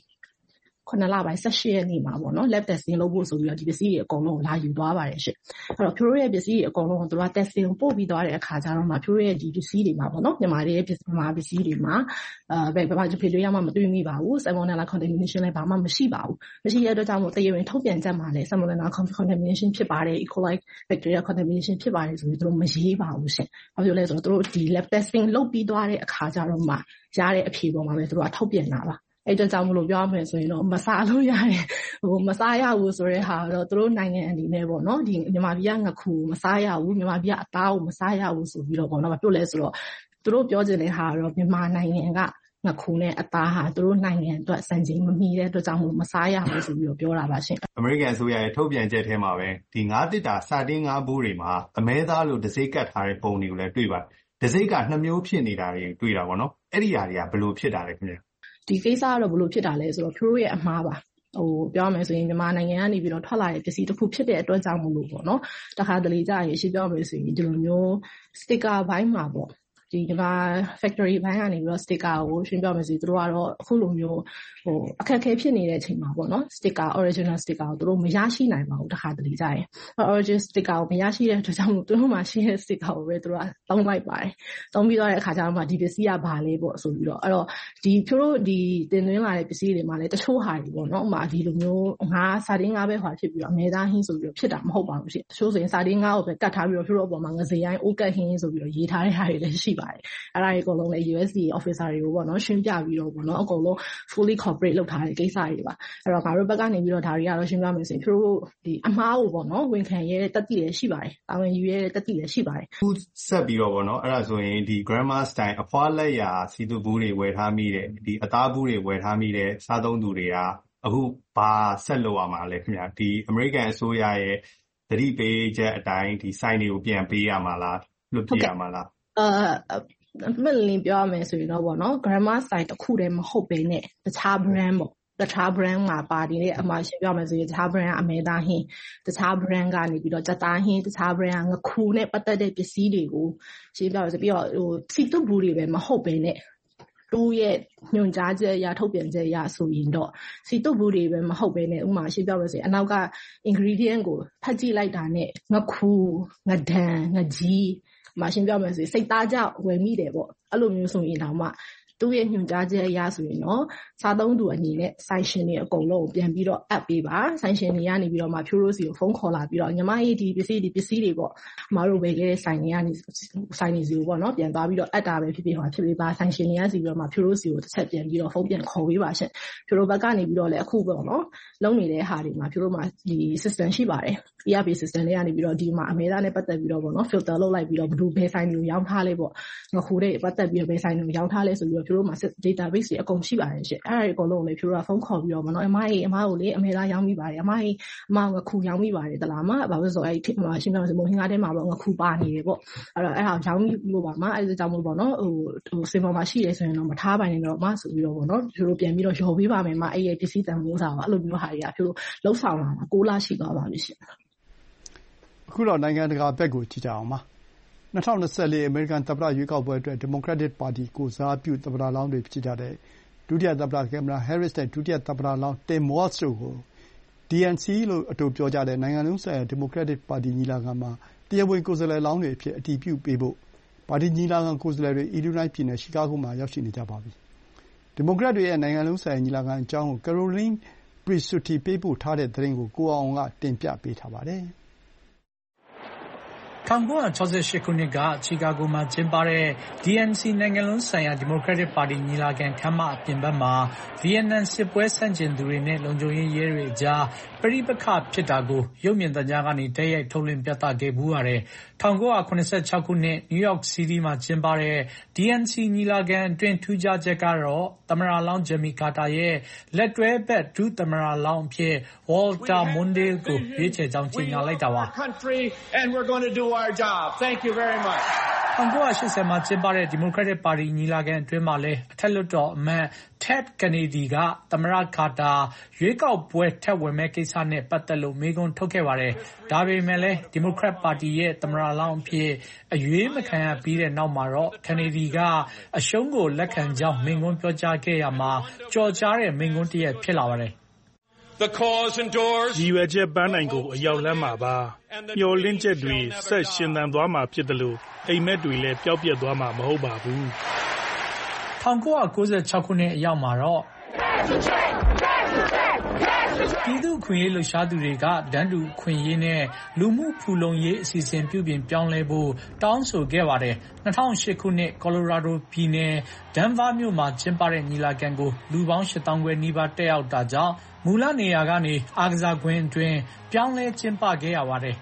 [SPEAKER 7] 18ရက်နေ့မှာပေါ့နော် lab testing လုပ်ဖို့ဆိုပြီးတော့ဒီပစ္စည်းတွေအကုန်လုံးလာယူသွားပါတယ်ရှင့်အဲ့တော့ဖြိုးရဲ့ပစ္စည်းတွေအကုန်လုံးကိုသူတို့က testing ပို့ပြီးသွားတဲ့အခါကျတော့မှဖြိုးရဲ့ဒီပစ္စည်းတွေမှာပေါ့နော်မြန်မာတွေရဲ့ပစ္စည်းတွေမှာဘယ်မှာဖြေလို့ရမှမတွေ့မိပါဘူး salmonella contamination လည်းဘာမှမရှိပါဘူးမရှိတဲ့အတွက်ကြောင့်မို့တရားဝင်ထုတ်ပြန်ချက်မှာလည်း salmonella contamination ဖြစ်ပါတယ် E. coli bacteria contamination ဖြစ်ပါတယ်ဆိုပြီးသူတို့မရေးပါဘူးရှင့်ဘာဖြစ်လဲဆိုတော့သူတို့ဒီ lab testing လုပ်ပြီးသွားတဲ့အခါကျတော့မှရတဲ့အဖြေပေါ်မှာပဲသူတို့ကထုတ်ပြန်တာပါအဲ့တော့ကြောင့်မလို့ပြောရမယ်ဆိုရင်တော့မစားလို့ရတယ်မစားရဘူးဆိုတဲ့ဟာတော့သူတို့နိုင်ငံအနေနဲ့ပေါ့နော်ဒီမြန်မာပြည်ကငခုမစားရဘူးမြန်မာပြည်ကအသားကိုမစားရဘူးဆိုပြီးတော့ပေါ့နော်ဘာဖြစ်လဲဆိုတော့သူတို့ပြောချင်တဲ့ဟာတော့မြန်မာနိုင်ငံကငခုနဲ့အသားဟာသူတို့နိုင်ငံအတွက်စံချိန်မမီတဲ့အတွက်ကြောင့်မစားရဘူးဆိုပြီးတော့ပြောတာပါရှင်
[SPEAKER 14] အမေရိကန်အစိုးရရဲ့ထုတ်ပြန်ချက်ထဲမှာပဲဒီငါးတစ်တာစတင်ငါးဘူးတွေမှာအမဲသားလို့တစိမ့်ကတ်ထားတဲ့ပုံတွေကိုလည်းတွေ့ပါတယ်တစိမ့်က2မျိုးဖြစ်နေတာတွေတွေ့တာပေါ့နော်အဲ့ဒီຢာတွေကဘယ်လိုဖြစ်တာလဲခင်ဗျ
[SPEAKER 7] ဒီကိစ္စကတော့ဘယ်လိုဖြစ်တာလဲဆိုတော့ဖြိုးရဲ့အမှားပါ
[SPEAKER 15] ပြောရမယ်ဆိုရင်မြန်မာနိုင်ငံကနေပြီးတော့ထွက်လာတဲ့ပစ္စည်းတစ်ခုဖြစ်တဲ့အတွက်ကြောင့်မို့လို့ပေါ့နော်တခါတလေကြာရင်ရှင်းပြောမယ်ဆိုရင်ဒီလိုမျိုး sticker ဘိုင်းမှာပေါ့ဒီမှာ factory ဘိုင်းကနေပြီးတော့ sticker ကိုရှင်းပြမယ်ဆိုသူတို့ကတော့အခုလိုမျိုးအခက်အခဲဖြစ်နေတဲ့အချိန်မှာပေါ့နော် sticker original sticker ကိုသူတို့မရရှိနိုင်ပါဘူးတခါတလေကြာရင် original sticker ကိုမရရှိတဲ့အတွက်ကြောင့်မို့သူတို့မှရှိတဲ့ sticker ကိုပဲသူတို့ကတောင်းလိုက်ပါတယ်တောင်းပြီးတော့တဲ့အခါကျတော့ဒီပစ္စည်းကဘာလဲပေါ့ဆိုပြီးတော့အဲ့တော့ဒီသူတို့ဒီတင်သွင်းလာတဲ့ပစ္စည်းတွေမှာလည်းတချို့ဟာတွေပေါ့နော်ဥပမာဒီလိုမျိုးငါစာတင်းငါးပဲဟွာဖြစ်ပြီးတော့အမဲသားဟင်းဆိုပြီးတော့ဖြစ်တာမဟုတ်ပါဘူးရှင်တချို့ဆိုရင်စာတင်းငါးကိုပဲကတ်ထားပြီးတော့သူတို့အပေါ်မှာငစရိုင်းအိုးကတ်ဟင်းဆိုပြီးတော့ရေးထားတဲ့ဟာတွေလည်းရှိပါတယ်အဲ့ဒါတွေအကုန်လုံးလည်း USDA officer တွေကိုပေါ့နော်ရှင်းပြပြီးတော့ပေါ့နော်အကုန်လုံး fully cooperate လုပ်ထားတဲ့ကိစ္စတွေပါအဲ့တော့ငါတို့ဘက်ကနေပြီးတော့ဒါတွေကတော့ရှင်းပြမယ်ဆိုရင်သူတို့ဒီအမားကိုပေါ့နော်ဝန်ခံရတဲ့တက်တိလည်းရှိပါတယ်တာဝန်ယူရတဲ့တက်တိလည်းရှိပါတယ်
[SPEAKER 14] အခုဆက်ပြီးတော့ပေါ့နော်အဲ့ဒါဆိုရင်ဒီ grandma style အဖွားလက်ရာစီတူဘူးတွေဝယ်ထားမိတဲ့ဒီအသားဘူးတွေဝယ်ထားမိတဲ့စားသုံးသူတွေကအခုဘာဆက်လုပ်ရမှာလဲခင်ဗျာဒီ American အစိုးရရဲ့သတိပေးချက်အတိုင်းဒီ sign တွေကိုပြန်ပေးရမှာလားလွတ်ပြရမှာလား
[SPEAKER 15] မလင်းပြောရမယ်ဆိုရင်တော့ပေါ့နော် grandma style တစ်ခုတည်းမဟုတ်ဘဲနဲ့တခြား brand ပေါ့တခြား brand မှာပါနေတဲ့အမှာရှင်းပြမယ်ဆိုရင်တခြား brand အမဲသားဟင်းတခြား brand ကနေပြီးတော့ကြက်သားဟင်းတခြား brand ငခူနဲ့ပတ်သက်တဲ့ပစ္စည်းတွေကိုရှင်းပြမယ်ဆိုပြီးတော့စီတုဘူးတွေပဲမဟုတ်ဘဲနဲ့သူ့ရဲ့ညွန်ကြားချက်အရထုတ်ပြန်ချက်အရဆိုရင်တော့စီတုဘူးတွေပဲမဟုတ်ဘဲနဲ့ဥမာရှင်းပြမယ်ဆိုရင်အနောက်က ingredient ကိုဖတ်ကြည့်လိုက်တာနဲ့ငခူငဒံငကြီးမရှင်းပြမယ်ဆိုစိတ်သားကြောက်ဝယ်မိတယ်ပေါ့အဲ့လိုမျိုးဆိုရင်တော့မှသူ့ရဲ့ညွှန်ကြားချက်အရဆိုရင်တော့စားသုံးသူအနေနဲ့ sanction တွေအကုန်လုံးကိုပြန်ပြီးတော့ app ပေးပါ sanction တွေကနေပြီးတော့မှ ဖြိုးရိုးစီကိုဖုန်းခေါ်လာပြီးတော့ညီမကြီးဒီပစ္စည်းတွေပေါ့အမားတို့ဝယ်ခဲ့တဲ့ဆိုင်တွေကနေဆိုင်တွေစီကိုပေါ့နော်ပြန်သွားပြီးတော့ app တာပဲဖြစ်ဖြစ်ဟောဖြစ်ပြီးပါ sanction တွေကစီပြီးတော့မှဖြိုးရိုးစီကိုတစ်ချက်ပြန်ပြီးတော့ဖုန်းပြန်ခေါ်ပေးပါရှင်ဖြိုးရိုးဘက်ကနေပြီးတော့လည်းအခုပေါ့နော်လုံးနေတဲ့ဟာတွေမှာဖြိုးရိုးမှာဒီ system ရှိပါတယ် ERP system တွေကနေပြီးတော့ဒီမှာအမေသားနဲ့ပတ်သက်ပြီးတော့ပေါ့နော် filter လုပ်လိုက်ပြီးတော့ဘယ်သူဘယ်ဆိုင်တွေကိုရောင်းထားလဲပေါ့ငခုတွေပတ်သက်ပြီးတော့ဘယ်ဆိုင်တွေကိုရောင်းထားလဲဆိုပြီးတော့ဖြိုးရိုးမှာ database တွေအကုန်ရှိပါတယ်ရှင်အဲ့ဒါတွေအကုန်လုံးလည်းဖြိုးရိုးကဖုန်းခေါ်ပြီးတော့ပေါ့နော်အမကိုလေအမေသားရောင်းမိပါတယ်အမငခုရောင်းမိပါတယ်တလားမဘာလို့ဆိုအဲ့ဒီမှာရှင်းပြမယ်ဆိုမုံဟင်းကားထဲမှာပေါ့ငခုပါနေတယ်ပေါ့အဲ့တော့အဲ့ဟာရောင်းမိလို့ပါမအဲ့ဒါကြောင့်မို့ပေါ့နော်ဟိုစင်ပေါ်မှာရှိတယ်ဆိုရင်တော့မထားပါနဲ့တော့မဆိုပြီးတော့ပေါ့နော်ဖြိုးရိုးပြန်ပြီးတော့ရော်ပေးပါမယ်မအဲ့ရဲ့ပစ္စည်းတန်ဖိုးစားပါအဲ့လိုမျိုးဟာတွေကဖြိုးရိုးလှုပ်ဆောင်လာတာ6လရှိသွားပါပြီရှင်
[SPEAKER 2] အခုတော့နိုင်ငံတကာဘက်ကိုကြည့်ကြအောင်ပါ2024အမေရိကန်သမ္မတရွေးကောက်ပွဲအတွက်ဒီမိုကရက်တစ်ပါတီကိုစားပြုသမ္မတလောင်းတွေဖြစ်ကြတဲ့ဒုတိယသမ္မတကင်မလာဟဲရစ်နဲ့ဒုတိယသမ္မတလောင်းတင်မော့စ်တို့ကို DNC လို့အတူပြောကြတဲ့နိုင်ငံလုံးဆိုင်ရာဒီမိုကရက်တစ်ပါတီညီလာခံမှာတရားဝင်ကိုယ်စားလှယ်လောင်းတွေအဖြစ်အတည်ပြုပေးဖို့ပါတီညီလာခံကိုယ်စားလှယ်တွေအီလီနွိုင်းပြည်နယ်ရှီကာဂိုမှာရောက်ရှိနေကြပါပြီ။ဒီမိုကရက်တွေရဲ့နိုင်ငံလုံးဆိုင်ရာညီလာခံအကြောင်းကို Caroline Presutti ပေးပို့ထားတဲ့သတင်းကိုကိုအောင်ကတင်ပြပေးထားပါတယ်။
[SPEAKER 1] 1968ခုနှစ်ကချီကာဂိုမှာကျင်းပတဲ့ DNC နိုင်ငံလုံးဆိုင်ရာဒီမိုကရက်တစ်ပါတီညီလာခံခန်းမအပြင်ဘက်မှာဗီယက်နမ်စစ်ပွဲဆန့်ကျင်သူတွေနဲ့လုံခြုံရေးရဲတွေအကြားပဋိပက္ခဖြစ်တာကိုရုပ်မြင်သံကြားကနေတိုက်ရိုက်ထုတ်လွှင့်ပြသခဲ့ဘူးပါတယ်။1986ခုနှစ်နယူးယောက်စီးတီးမှာကျင်းပတဲ့ DNC ညီလာခံအတွင်းထူးခြားချက်ကတော့သမ္မတလောင်းဂျမီကာတာရဲ့လက်တွဲဘက်ဒုသမ္မတလောင်းအဖြစ်ဝေါ်တာမွန်ဒေးကိုရွေးချယ်ကြောင်းကြေညာလိုက်တာပါ
[SPEAKER 16] Thank you very much.
[SPEAKER 1] 1980မှာကျင်းပတဲ့ဒီမိုကရက်တစ်ပါတီညီလာခံအတွင်းမှာလည်းအထက်လွှတ်တော်အမတ် Ted Kennedy ကသမ္မတကာတာရွေးကောက်ပွဲထက်ဝင်မဲ့ကိစ္စနဲ့ပတ်သက်လို့မေးခွန်းထုတ်ခဲ့ပါတယ်။ဒါပေမဲ့လည်းဒီမိုကရက်ပါတီရဲ့သမ္မတလောင်းအဖြစ်အရွေးမခံရပြီးတဲ့နောက်မှာတော့ Kennedy ကအရှုံးကိုလက်ခံကြောင်းမိန့်ခွန်းပြောကြားခဲ့ရမှာကြော်ကြားတဲ့မိန့်ခွန်းတစ်ရပ်ဖြစ်လာပါတယ်
[SPEAKER 16] The cause endures.
[SPEAKER 17] ရည်ရွယ်ချက်ပန်းနိုင်ကိုအရောက်လမ်းမှာပါမျော်လင့်ချက်တွေဆက်ရှင်သန်သွားမှာဖြစ်တယ်လို့အိမ်မက်တွေလည်းပျောက်ပြက်သွားမှာမဟုတ်ပါဘူး
[SPEAKER 1] 1996ခုနှစ်အရောက်မှာတော့ပြည်သူ့ခွင့်ရေးလှုပ်ရှားသူတွေကတန်းတူခွင့်ရေးနဲ့လူမှုဖူလုံရေးအစီအစဉ်ပြုပြင်ပြောင်းလဲဖို့တောင်းဆိုခဲ့ပါတယ်2008ခုနှစ်ကော်လိုရာဒိုပြည်နယ်ဒန်ဗာမြို့မှာကျင်းပတဲ့ညီလာခံကိုလူပေါင်း8000ခွဲနီးပါးတက်ရောက်တာကြောင့်မူလနေရာကနေအားကစားကွင်းအတွင်းပြောင်းလဲကျင်းပခဲ့ရပါတယ်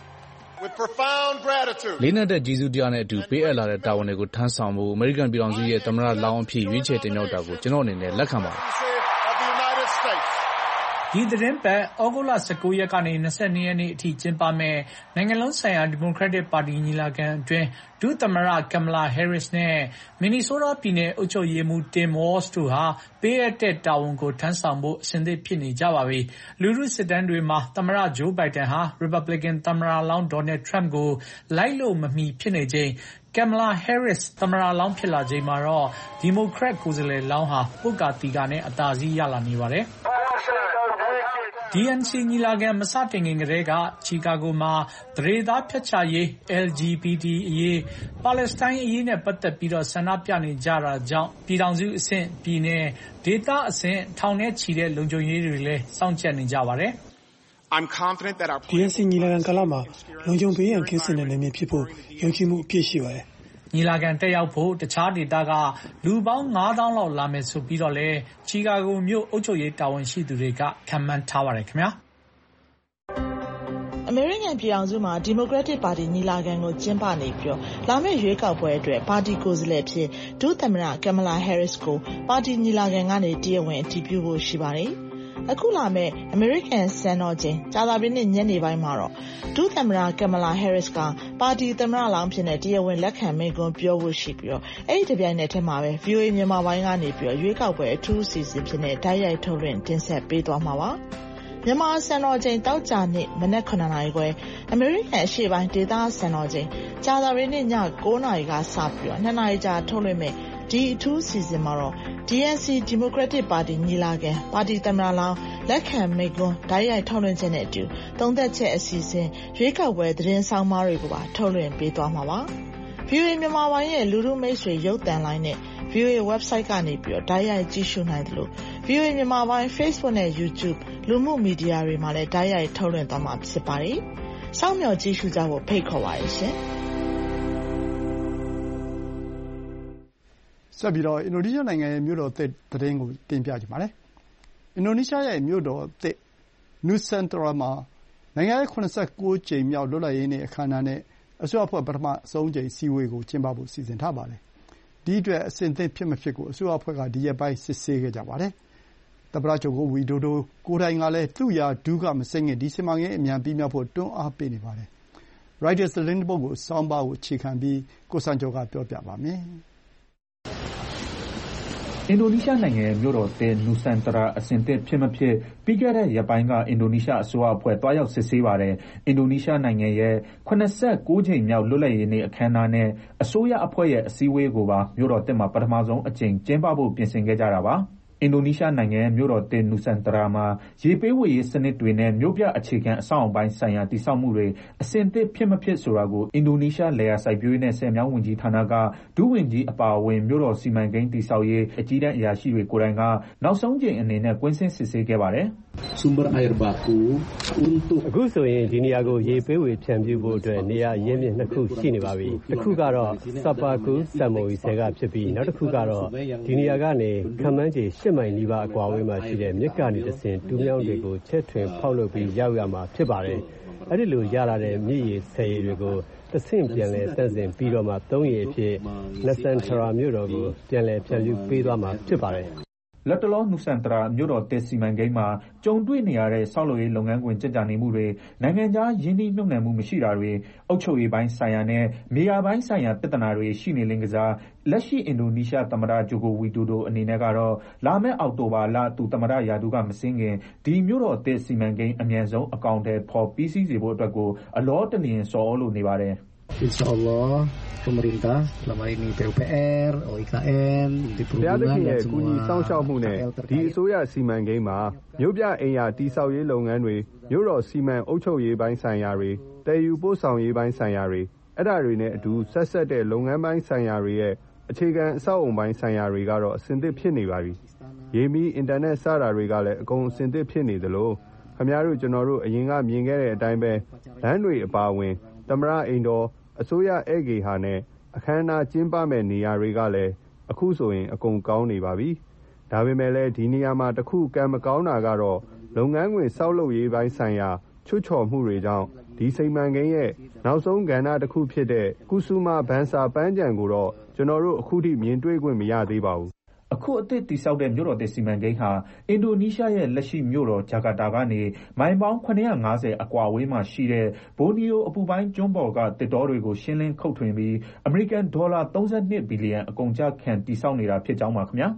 [SPEAKER 18] လေးနက်တဲ့ကျေးဇူးတရားနဲ့အတူပေးအပ်လာတဲ့တာဝန်တွေကိုထမ်းဆောင်ဖို့အမေရိကန်ပြည်ထောင်စုရဲ့သမ္မတလောင်းအဖြစ်ရွေးချယ်တင်မြှောက်တာကိုကျွန်တော်အနေနဲ့လက်ခံပါတယ်
[SPEAKER 1] ။ဒီသတင်းပတ်ဩဂုတ်လ19ရက်ကနေ22ရက်နေ့အထိကျင်းပမယ့်နိုင်ငံလုံးဆိုင်ရာဒီမိုကရက်တစ်ပါတီညီလာခံအတွင်းဒုသမ္မတ Kamala Harris နဲ့ Minnesota ပြည်နယ်အုပ်ချုပ်ရေးမှူး Tim Walz တို့ဟာပေးအပ်တဲ့တာဝန်ကိုထမ်းဆောင်ဖို့အဆင်သင့်ဖြစ်နေကြပါပြီ။လူထုစစ်တမ်းတွေမှာသမ္မတ Joe Biden ဟာ Republican သမ္မတလောင်း Donald Trump ကိုလိုက်လို့မမီဖြစ်နေချိန်Kamala Harris သမ္မတလောင်းဖြစ်လာချိန်မှာတော့ဒီမိုကရက်ကိုယ်စားလှယ်လောင်းဟာပွတ်ကာတီကာနဲ့အသာစီးရလာနေပါတယ်။ DNC ညီလာခံမစတင်ခင်ကတည်းကချီကာဂိုမှာသန္ဓေသားဖျက်ချရေး LGBT အရေးပါလက်စတိုင်းအရေးနဲ့ပတ်သက်ပြီးဆန္ဒပြနေကြတာကြောင့်ပြည်ထောင်စုအဆင့်ပြည်နယ်ဒေသအဆင့်ထောင်နဲ့ချီတဲ့လုံခြုံရေးတွေလည်းစောင့်ကြပ်နေကြပါတယ်။
[SPEAKER 19] DNC ညီလာခံကာလမှာလုံခြုံဘေးရန်ကင်းစင်တဲ့နယ်မြေဖြစ်ဖို့ယုံကြည်မှုအပြည့်ရှိပါတယ်
[SPEAKER 1] ။ညီလာခံတက်ရောက်ဖို့တခြားဒေသကလူပေါင်း 9,000 လောက်လာမယ်ဆိုပြီးတော့လည်းချီကာဂိုမြို့အုပ်ချုပ်ရေးတာဝန်ရှိသူတွေကခန့်မှန်းထားပါတယ်ခင်ဗျာ
[SPEAKER 20] အမေရိကန်ပြည်ထောင်စုမှာဒီမိုကရက်တစ်ပါတီညီလာခံကိုကျင်းပနေပြီးလာမယ့်ရွေးကောက်ပွဲအတွက်ပါတီကိုယ်စားလှယ်ဖြစ်ဒုသမ္မတ Kamala Harris ကိုပါတီညီလာခံကနေတရားဝင်အတည်ပြုဖို့ရှိပါတယ်။အခုလာမယ့်အမေရိကန်စံတော်ချိန်ကြာသပတေးနေ့ညနေပိုင်းမှာတော့ဒုသမ္မတ Kamala Harris ကပါတီသမ္မတလောင်းဖြစ်တဲ့တရားဝင်လက်ခံမိန့်ခွန်းပြောဖို့ရှိပြီးအဲ့ဒီတပြိုင်နက်တည်းမှာပဲ VOA မြန်မာပိုင်းကနေရွေးကောက်ပွဲအထူးအစီအစဉ်ဖြစ်တဲ့တိုက်ရိုက်ထုတ်လွှင့်တင်ဆက်ပေးသွားမှာပါ။မြန်မာစံတော်ချိန်တောက်ကြနေ့မနက်9:00 နာရီခွဲအမေရိကန်အရှေ့ပိုင်းဒေသစံတော်ချိန်ကြာသပတေးနေ့ည9:00 နာရီကစပြီး2 နာရီကြာထုတ်လွှင့်မယ့်ဒီအထူးအစီအစဉ်မှာတော့ DNC ဒီမိုကရက်တစ်ပါတီညီလာခံပါတီသမ္မတလောင်းလက်ခံမိန့်ခွန်းတိုက်ရိုက်ထုတ်လွှင့်ခြင်းနဲ့အတူသုံးသက်ချက်အစီအစဉ်ရွေးကောက်ပွဲသတင်းဆောင်မတွေကိုပါထုတ်လွှင့်ပေးသွားမှာပါ။ VOA မြန်မာပိုင်းရဲ့လူထုမိတ်ဆွေရုပ်သံလိုင်းနဲ့ VOA website ကနေတိုက်ရိုက်ကြည့်ရှုနိုင်တယ်လို့ VOA မြန်မာပိုင်း Facebook နဲ့ YouTube လူမှုမီဒီယာတွေမှာလည်းတိုက်ရိုက်ထုတ်လွှင့်သွားမှာဖြစ်ပါတယ်။စောင့်မျှော်ကြည့်ရှုကြဖို့ဖိတ်ခေါ်ပါတယ်ရှင်။
[SPEAKER 2] ဆက်ပြီးတော့အင်ဒိုနီးရှားနိုင်ငံရဲ့မြို့တော်သစ်သတင်းကိုတင်ပြချင်ပါတယ်။အင်ဒိုနီးရှားရဲ့မြို့တော်သစ် Nusantara မှာနိုင်ငံရဲ့79ကြိမ်မြောက်လွတ်လပ်ရေးနေ့အခမ်းအနားနဲ့အစိုးရအဖွဲ့ပထမဆုံးကြိမ်စည်းဝေးကိုကျင်းပဖို့စီစဉ်ထားပါတယ်။ဒီအတွက်အဆင်သင့်ဖြစ်မဖြစ်ကိုအစိုးရအဖွဲ့ကဒီရက်ပိုင်းစစ်ဆေးခဲ့ကြပါတယ်။သမ္မတဂျိုကိုဝီဒိုဒိုကိုယ်တိုင်ကလည်းသူ့ရာဒူးကမစိမ့်ခင်ဒီစီမံကိန်းအမြန်ပြီးမြောက်ဖို့တွန်းအားပေးနေပါတယ်။ Reuters သတင်းပုဒ်ကိုဆောင်းပါးကိုအခြေခံပြီးကိုစံကျော်ကပြောပြပါမယ်။
[SPEAKER 21] အင်ဒိုနီးရှားနိုင်ငံရဲ့မြို့တော်သစ် Nusantara အဆင်သင့်ဖြစ်မဖြစ်ပြီးခဲ့တဲ့ရက်ပိုင်းကအင်ဒိုနီးရှားအစိုးရအဖွဲ့သွားရောက်စစ်ဆေးပါတယ်။အင်ဒိုနီးရှားနိုင်ငံရဲ့79ကြိမ်မြောက်လွတ်လပ်ရေးနေ့အခမ်းအနားနဲ့အစိုးရအဖွဲ့ရဲ့အစည်းအဝေးကိုပါမြို့တော်သစ်မှာပထမဆုံးအကြိမ်ကျင်းပဖို့ပြင်ဆင်ခဲ့ကြတာပါ။အင်ဒိုနီးရှားနိုင်ငံရဲ့မြို့တော်သစ် Nusantara မှာရေပေးဝေရေးစနစ်တွေနဲ့မြို့ပြအခြေခံအဆောက်အအုံပိုင်းဆိုင်ရာတည်ဆောက်မှုတွေအဆင်သင့်ဖြစ်မဖြစ်ဆိုတာကိုအင်ဒိုနီးရှားလယ်ယာစိုက်ပျိုးရေးနဲ့ဆည်မြောင်းဝန်ကြီးဌာနကဒုဝန်ကြီးအပါအဝင်မြို့တော်စီမံကိန်းတည်ဆောက်ရေးအကြီးတန်းအရာရှိတွေကိုယ်တိုင်ကနောက်ဆုံးကြိမ်အနေနဲ့ကွင်းဆင်းစစ်ဆေးခဲ့ပါတယ်။
[SPEAKER 22] Sumber air baku untuk အခုဆိုရင်ဒီနေရာကိုရေပေးဝေဖြန့်ဖြူးဖို့အတွက်နေရာရင်းမြစ်နှစ်ခုရှိနေပါပြီ။တစ်ခုကတော့ Sapaku Samui ဆည်ကဖြစ်ပြီးနောက်တစ်ခုကတော့ဒီနေရာကနေခန့်မှန်းခြေ8မိုင်နီးပါးအကွာအဝေးမှာရှိတဲ့မြစ်ကနေတဆင့်တူးမြောင်းတွေကိုချဲ့ထွင်ဖောက်လုပ်ပြီးရောက်ရမှာဖြစ်ပါတယ်။အဲ့ဒီလိုရလာတဲ့မြစ်ရေဆည်ရေတွေကိုတဆင့်ပြန်လည်တန့်စင်ပြီးတော့မှသုံးရေအဖြစ် Nusantara မြို့တော်ကိုပြန်လည်ဖြန့်ဖြူးပေးသွားမှာဖြစ်ပါတယ်။
[SPEAKER 21] လက်တလောနူဆန်တရာမြို့တော်သစ်စီမံကိန်းမှာကြုံတွေ့နေရတဲ့ဆောက်လုပ်ရေးလုပ်ငန်းခွင်ကြန့်ကြာနေမှုတွေနိုင်ငံခြားရင်းနှီးမြှုပ်နှံမှုမရှိတာတွေအုပ်ချုပ်ရေးပိုင်းဆိုင်ရာနဲ့မြေယာပိုင်းဆိုင်ရာပြဿနာတွေရှိနေလင်းကစားလက်ရှိအင်ဒိုနီးရှားသမ္မတဂျိုကိုဝီဒိုဒိုအနေနဲ့ကတော့လာမယ့်အောက်တိုဘာလသူသမ္မတရာထူးကမဆင်းခင်ဒီမြို့တော်သစ်စီမံကိန်းအမြန်ဆုံးအကောင်အထည်ဖော်ပြီးစီးစေဖို့အတွက်ကိုအလောတလျင်ဆော်ဩလိုနေပါတယ်
[SPEAKER 22] Insyaallah pemerintah selama ini PUPR, OIKN, di perhubungan dan semua
[SPEAKER 23] ကူညီစောင့်ရှောက်မှုနဲ့ဒီအစိုးရစီမံကိန်းမှာမြို့ပြအိမ်ယာတည်ဆောက်ရေးလုပ်ငန်းတွေမြို့တော်စီမံအုပ်ချုပ်ရေးပိုင်းဆိုင်ရာတွေတည်ယူပို့ဆောင်ရေးပိုင်းဆိုင်ရာတွေအဲ့ဒါတွေနဲ့အတူဆက်ဆက်တဲ့လုပ်ငန်းပိုင်းဆိုင်ရာတွေရဲ့အခြေခံအဆောက်အုံပိုင်းဆိုင်ရာတွေကတော့အဆင်သင့်ဖြစ်နေပါပြီ။ရေမီအင်တာနက်စတာတွေကလည်းအကုန်အဆင်သင့်ဖြစ်နေသလိုခင်ဗျားတို့ကျွန်တော်တို့အရင်ကမြင်ခဲ့တဲ့အတိုင်းပဲလမ်းတွေအပါအဝင်သမ္မတအိမ်တော်အစိုးရဧည့်ဂေဟာနဲ့အခမ်းအနားကျင်းပမဲ့နေရာတွေကလည်းအခုဆိုရင်အကုန်ကောင်းနေပါပြီ။ဒါပေမဲ့လည်းဒီနေရာမှာတစ်ခုကံမကောင်းတာကတော့လုပ်ငန်းခွင်ဆောက်လုပ်ရေးပိုင်းဆိုင်ရာချွတ်ချော်မှုတွေကြောင့်ဒီစီမံကိန်းရဲ့နောက်ဆုံးကဏ္ဍတစ်ခုဖြစ်တဲ့ကုစုမဘန်စာပန်းခြံကိုတော့ကျွန်တော်တို့အခုထိမြင်တွေ့ခွင့်မရသေးပါဘူး
[SPEAKER 21] အခုအသစ်တည်ဆောက်တဲ့မြို့တော်သစ်စီမံကိန်းဟာအင်ဒိုနီးရှားရဲ့လက်ရှိမြို့တော်ဂျာကာတာကနေမိုင်ပေါင်း750အကွာအဝေးမှာရှိတဲ့ဘိုနီယိုအပူပိုင်းကျွန်းပေါ်ကသစ်တောတွေကိုရှင်းလင်းခုတ်ထွင်ပြီးအမေရိကန်ဒေါ်လာ32ဘီလီယံအကုန်အကျခံတည်ဆောက်နေတာဖြစ်ကြောင်းပါခင်ဗျာ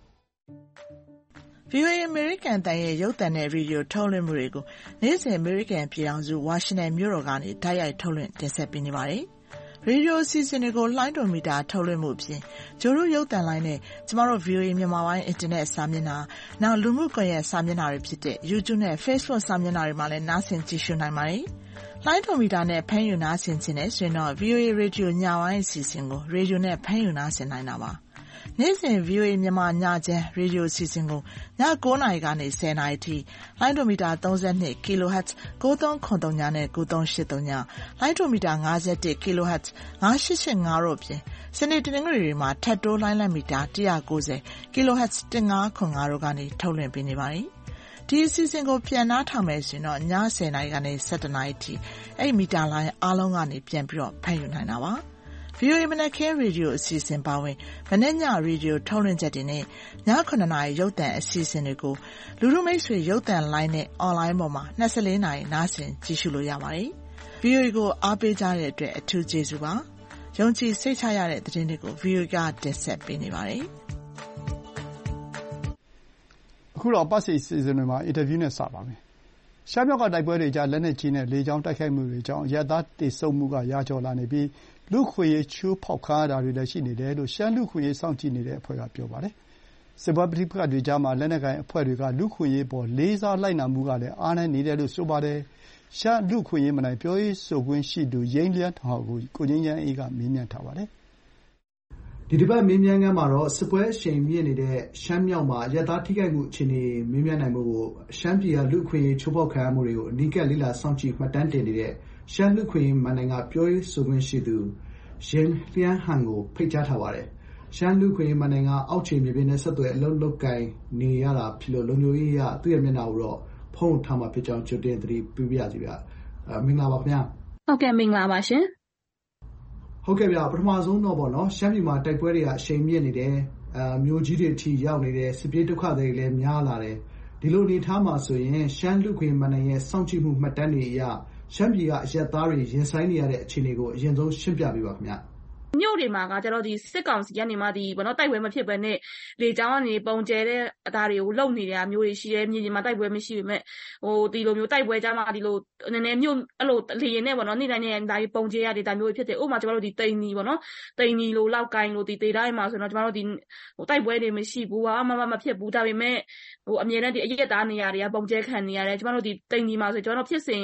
[SPEAKER 20] VOA အမေရိကန်အသံရဲ့ရုပ်သံနဲ့ရေဒီယိုထုတ်လွှင့်မှုတွေကိုနေ့စဉ်အမေရိကန်ပြည်ထောင်စုဝါရှင်တန်မြို့တော်ကနေတိုက်ရိုက်ထုတ်လွှင့်တင်ဆက်ပေးနေပါတယ်။ရေဒီယိုအစီအစဉ်တွေကိုလှိုင်းတော်မီတာထုတ်လွှင့်မှုအပြင်ကျိုးတို့ရုပ်သံလိုင်းနဲ့ကျမတို့ VOA မြန်မာပိုင်းအင်တာနက်စာမျက်နှာနောက်လူမှုကွန်ရက်စာမျက်နှာတွေဖြစ်တဲ့ YouTube နဲ့ Facebook စာမျက်နှာတွေမှာလည်းနားဆင်ကြည့်ရှုနိုင်ပါတယ်။လှိုင်းတော်မီတာနဲ့ဖမ်းယူနားဆင်ခြင်းနဲ့ဆိုရင်တော့ VOA ရေဒီယိုညပိုင်းအစီအစဉ်ကိုရေဒီယိုနဲ့ဖမ်းယူနားဆင်နိုင်တာပါ။နေ့စဉ် VOA မြန်မာညချမ်းရေဒီယိုအစီအစဉ်ကိုည9:00 နာရီကနေ10:00 နာရီထိလိုင်းဒိုမီတာ32 kHz 9303နဲ့9383လိုင်းဒိုမီတာ51 kHz 9885တို့ဖြင့်စနေတနင်္ဂနွေတွေမှာထပ်တိုးလိုင်းလက်မီတာ190 kHz 1505တို့ကနေထုတ်လွှင့်ပေးနေပါတယ်။ဒီအစီအစဉ်ကိုပြန်နှားထောင်မယ်ဆိုရင်တော့ည10:00 နာရီကနေ17:00 နာရီထိအဲ့မီတာလိုင်းအားလုံးကနေပြန်ပြီးတော့ဖမ်းယူနိုင်တာပါ။ VOA မနက်ခင်းရေဒီယိုအစီအစဉ်ပါဝင်မနေ့ညရေဒီယိုထုတ်လွှင့်ချက်တွေနဲ့ည9:00 နာရီရုပ်သံအစီအစဉ်တွေကိုလူထုမိတ်ဆွေရုပ်သံလိုင်းနဲ့အွန်လိုင်းပေါ်မှာ24နာရီနားဆင်ကြည့်ရှုလို့ရပါတယ်။ VOA ကိုအားပေးကြတဲ့အတွက်အထူးကျေးဇူးပါ။ယုံကြည်စိတ်ချရတဲ့သတင်းတွေကို VOA ကတင်ဆက်ပေးနေပါတယ်
[SPEAKER 2] ။အခုတော့ပတ်စီအစီအစဉ်တွေမှာအင်တာဗျူးနဲ့စပါမယ်။ရှမ်းမြောက်ကတိုက်ပွဲတွေကြားလက်နက်ကြီးနဲ့လေကြောင်းတိုက်ခိုက်မှုတွေကြောင့်အရပ်သားသေဆုံးမှုကရာကျော်လာနေပြီးလူ့အခွင့်အရေးချိုးဖောက်ခံရတာတွေလည်းရှိနေတယ်လို့ရှမ်းလူ့အခွင့်အရေးစောင့်ကြည့်နေတဲ့အဖွဲ့ကပြောပါတယ်။စစ်ပွဲပဋိပက္ခတွေကြားမှာလက်နက်ကိုင်အဖွဲ့တွေကလူ့အခွင့်အရေးအပေါ်လေးစားလိုက်နာမှုကလည်းအားနည်းနေတယ်လို့ဆိုပါတယ်။ရှမ်းလူ့အခွင့်အရေးမဏ္ဍိုင်ပြောရေးဆိုခွင့်ရှိသူယိင်းလျန်းထောင်ကိုကိုငြိမ်းချမ်းအေးကမေးမြန်းထားပါတယ်
[SPEAKER 3] ။ဒီတပတ်မေးမြန်းခန်းမှာတော့စစ်ပွဲအရှိန်မြင့်နေတဲ့ရှမ်းမြောက်မှာအရပ်သားထိခိုက်မှုအခြေအနေမေးမြန်းနိုင်ဖို့ရှမ်းပြည်ကလူ့အခွင့်အရေးချိုးဖောက်ခံရမှုတွေကိုအနီးကပ်လေ့လာစောင့်ကြည့်မှတ်တမ်းတင်နေတဲ့ရှမ်းလူ့အခွင့်အရေးမဏ္ဍိုင်ကပြောရေးဆိုခွင့်ရှိသူယိင်းလျန်းဟန်ကိုဖိတ်ကြားထားပါတယ်။ရှမ်းလူ့အခွင့်အရေးမဏ္ဍိုင်ကအောက်ခြေမြေပြင်နဲ့ဆက်သွယ်အလုပ်လုပ်ကိုင်နေရတာဖြစ်လို့လုံခြုံရေးအရသူ့ရဲ့မျက်နှာကိုတော့ဖုံးထားမှာဖြစ်ကြောင်းကြိုတင်သတိပေးပါရစေဗျ။မင်္ဂလာပါခင်ဗျာ
[SPEAKER 6] ။ဟုတ်ကဲ့မင်္ဂလာပါရှင်
[SPEAKER 3] ။ဟုတ်ကဲ့ဗျပထမဆုံးတော့ပေါ့နော်ရှမ်းပြည်မှာတိုက်ပွဲတွေကအရှိန်မြင့်နေတယ်မြို့ကြီးတွေအထိရောက်နေတယ်စစ်ပြေးဒုက္ခတွေလည်းများလာတယ်ဒီလိုအနေထားမှာဆိုရင်ရှမ်းလူ့အခွင့်အရေးမဏ္ဍိုင်ရဲ့စောင့်ကြည့်မှုမှတ်တမ်းတွေအရရှမ်းပြည်ကအရပ်သားတွေရင်ဆိုင်နေရတဲ့အခြေအနေကိုအရင်ဆုံးရှင်းပြပေးပါခင်ဗျာ
[SPEAKER 6] မြို့တွေမှာကကျတော့ဒီစစ်ကောင်စီကနေမှဒီဘောနော်တိုက်ပွဲမဖြစ်ဘဲနဲ့လေကြောင်းကနေပုံကျဲတဲ့အသားတွေကိုလုံနေတာမျိုးတွေရှိတယ်မြေပြင်မှာတိုက်ပွဲမရှိပေမဲ့ဒီလိုမျိုးတိုက်ပွဲကြမှာဒီလိုနည်းနည်းမြို့အဲ့လိုလေရင်နဲ့ဘောနော်နေ့တိုင်းနဲ့ဒါပုံကျဲရတဲ့ဒါမျိုးဖြစ်တယ်ဥပမာကျမတို့ဒီတိန်နီဘောနော်တိန်နီလိုလောက်ကိုင်းလို့ဒီဒေတာတွေမှာဆိုတော့ကျမတို့ဒီတိုက်ပွဲတွေမရှိဘူးဘာမှမဖြစ်ဘူးဒါပေမဲ့အမြဲတမ်းဒီအရက်သားနေရာတွေကပုံကျဲခံနေရတယ်ကျမတို့ဒီတိန်နီမှာဆိုကျမတို့ဖြစ်စဉ်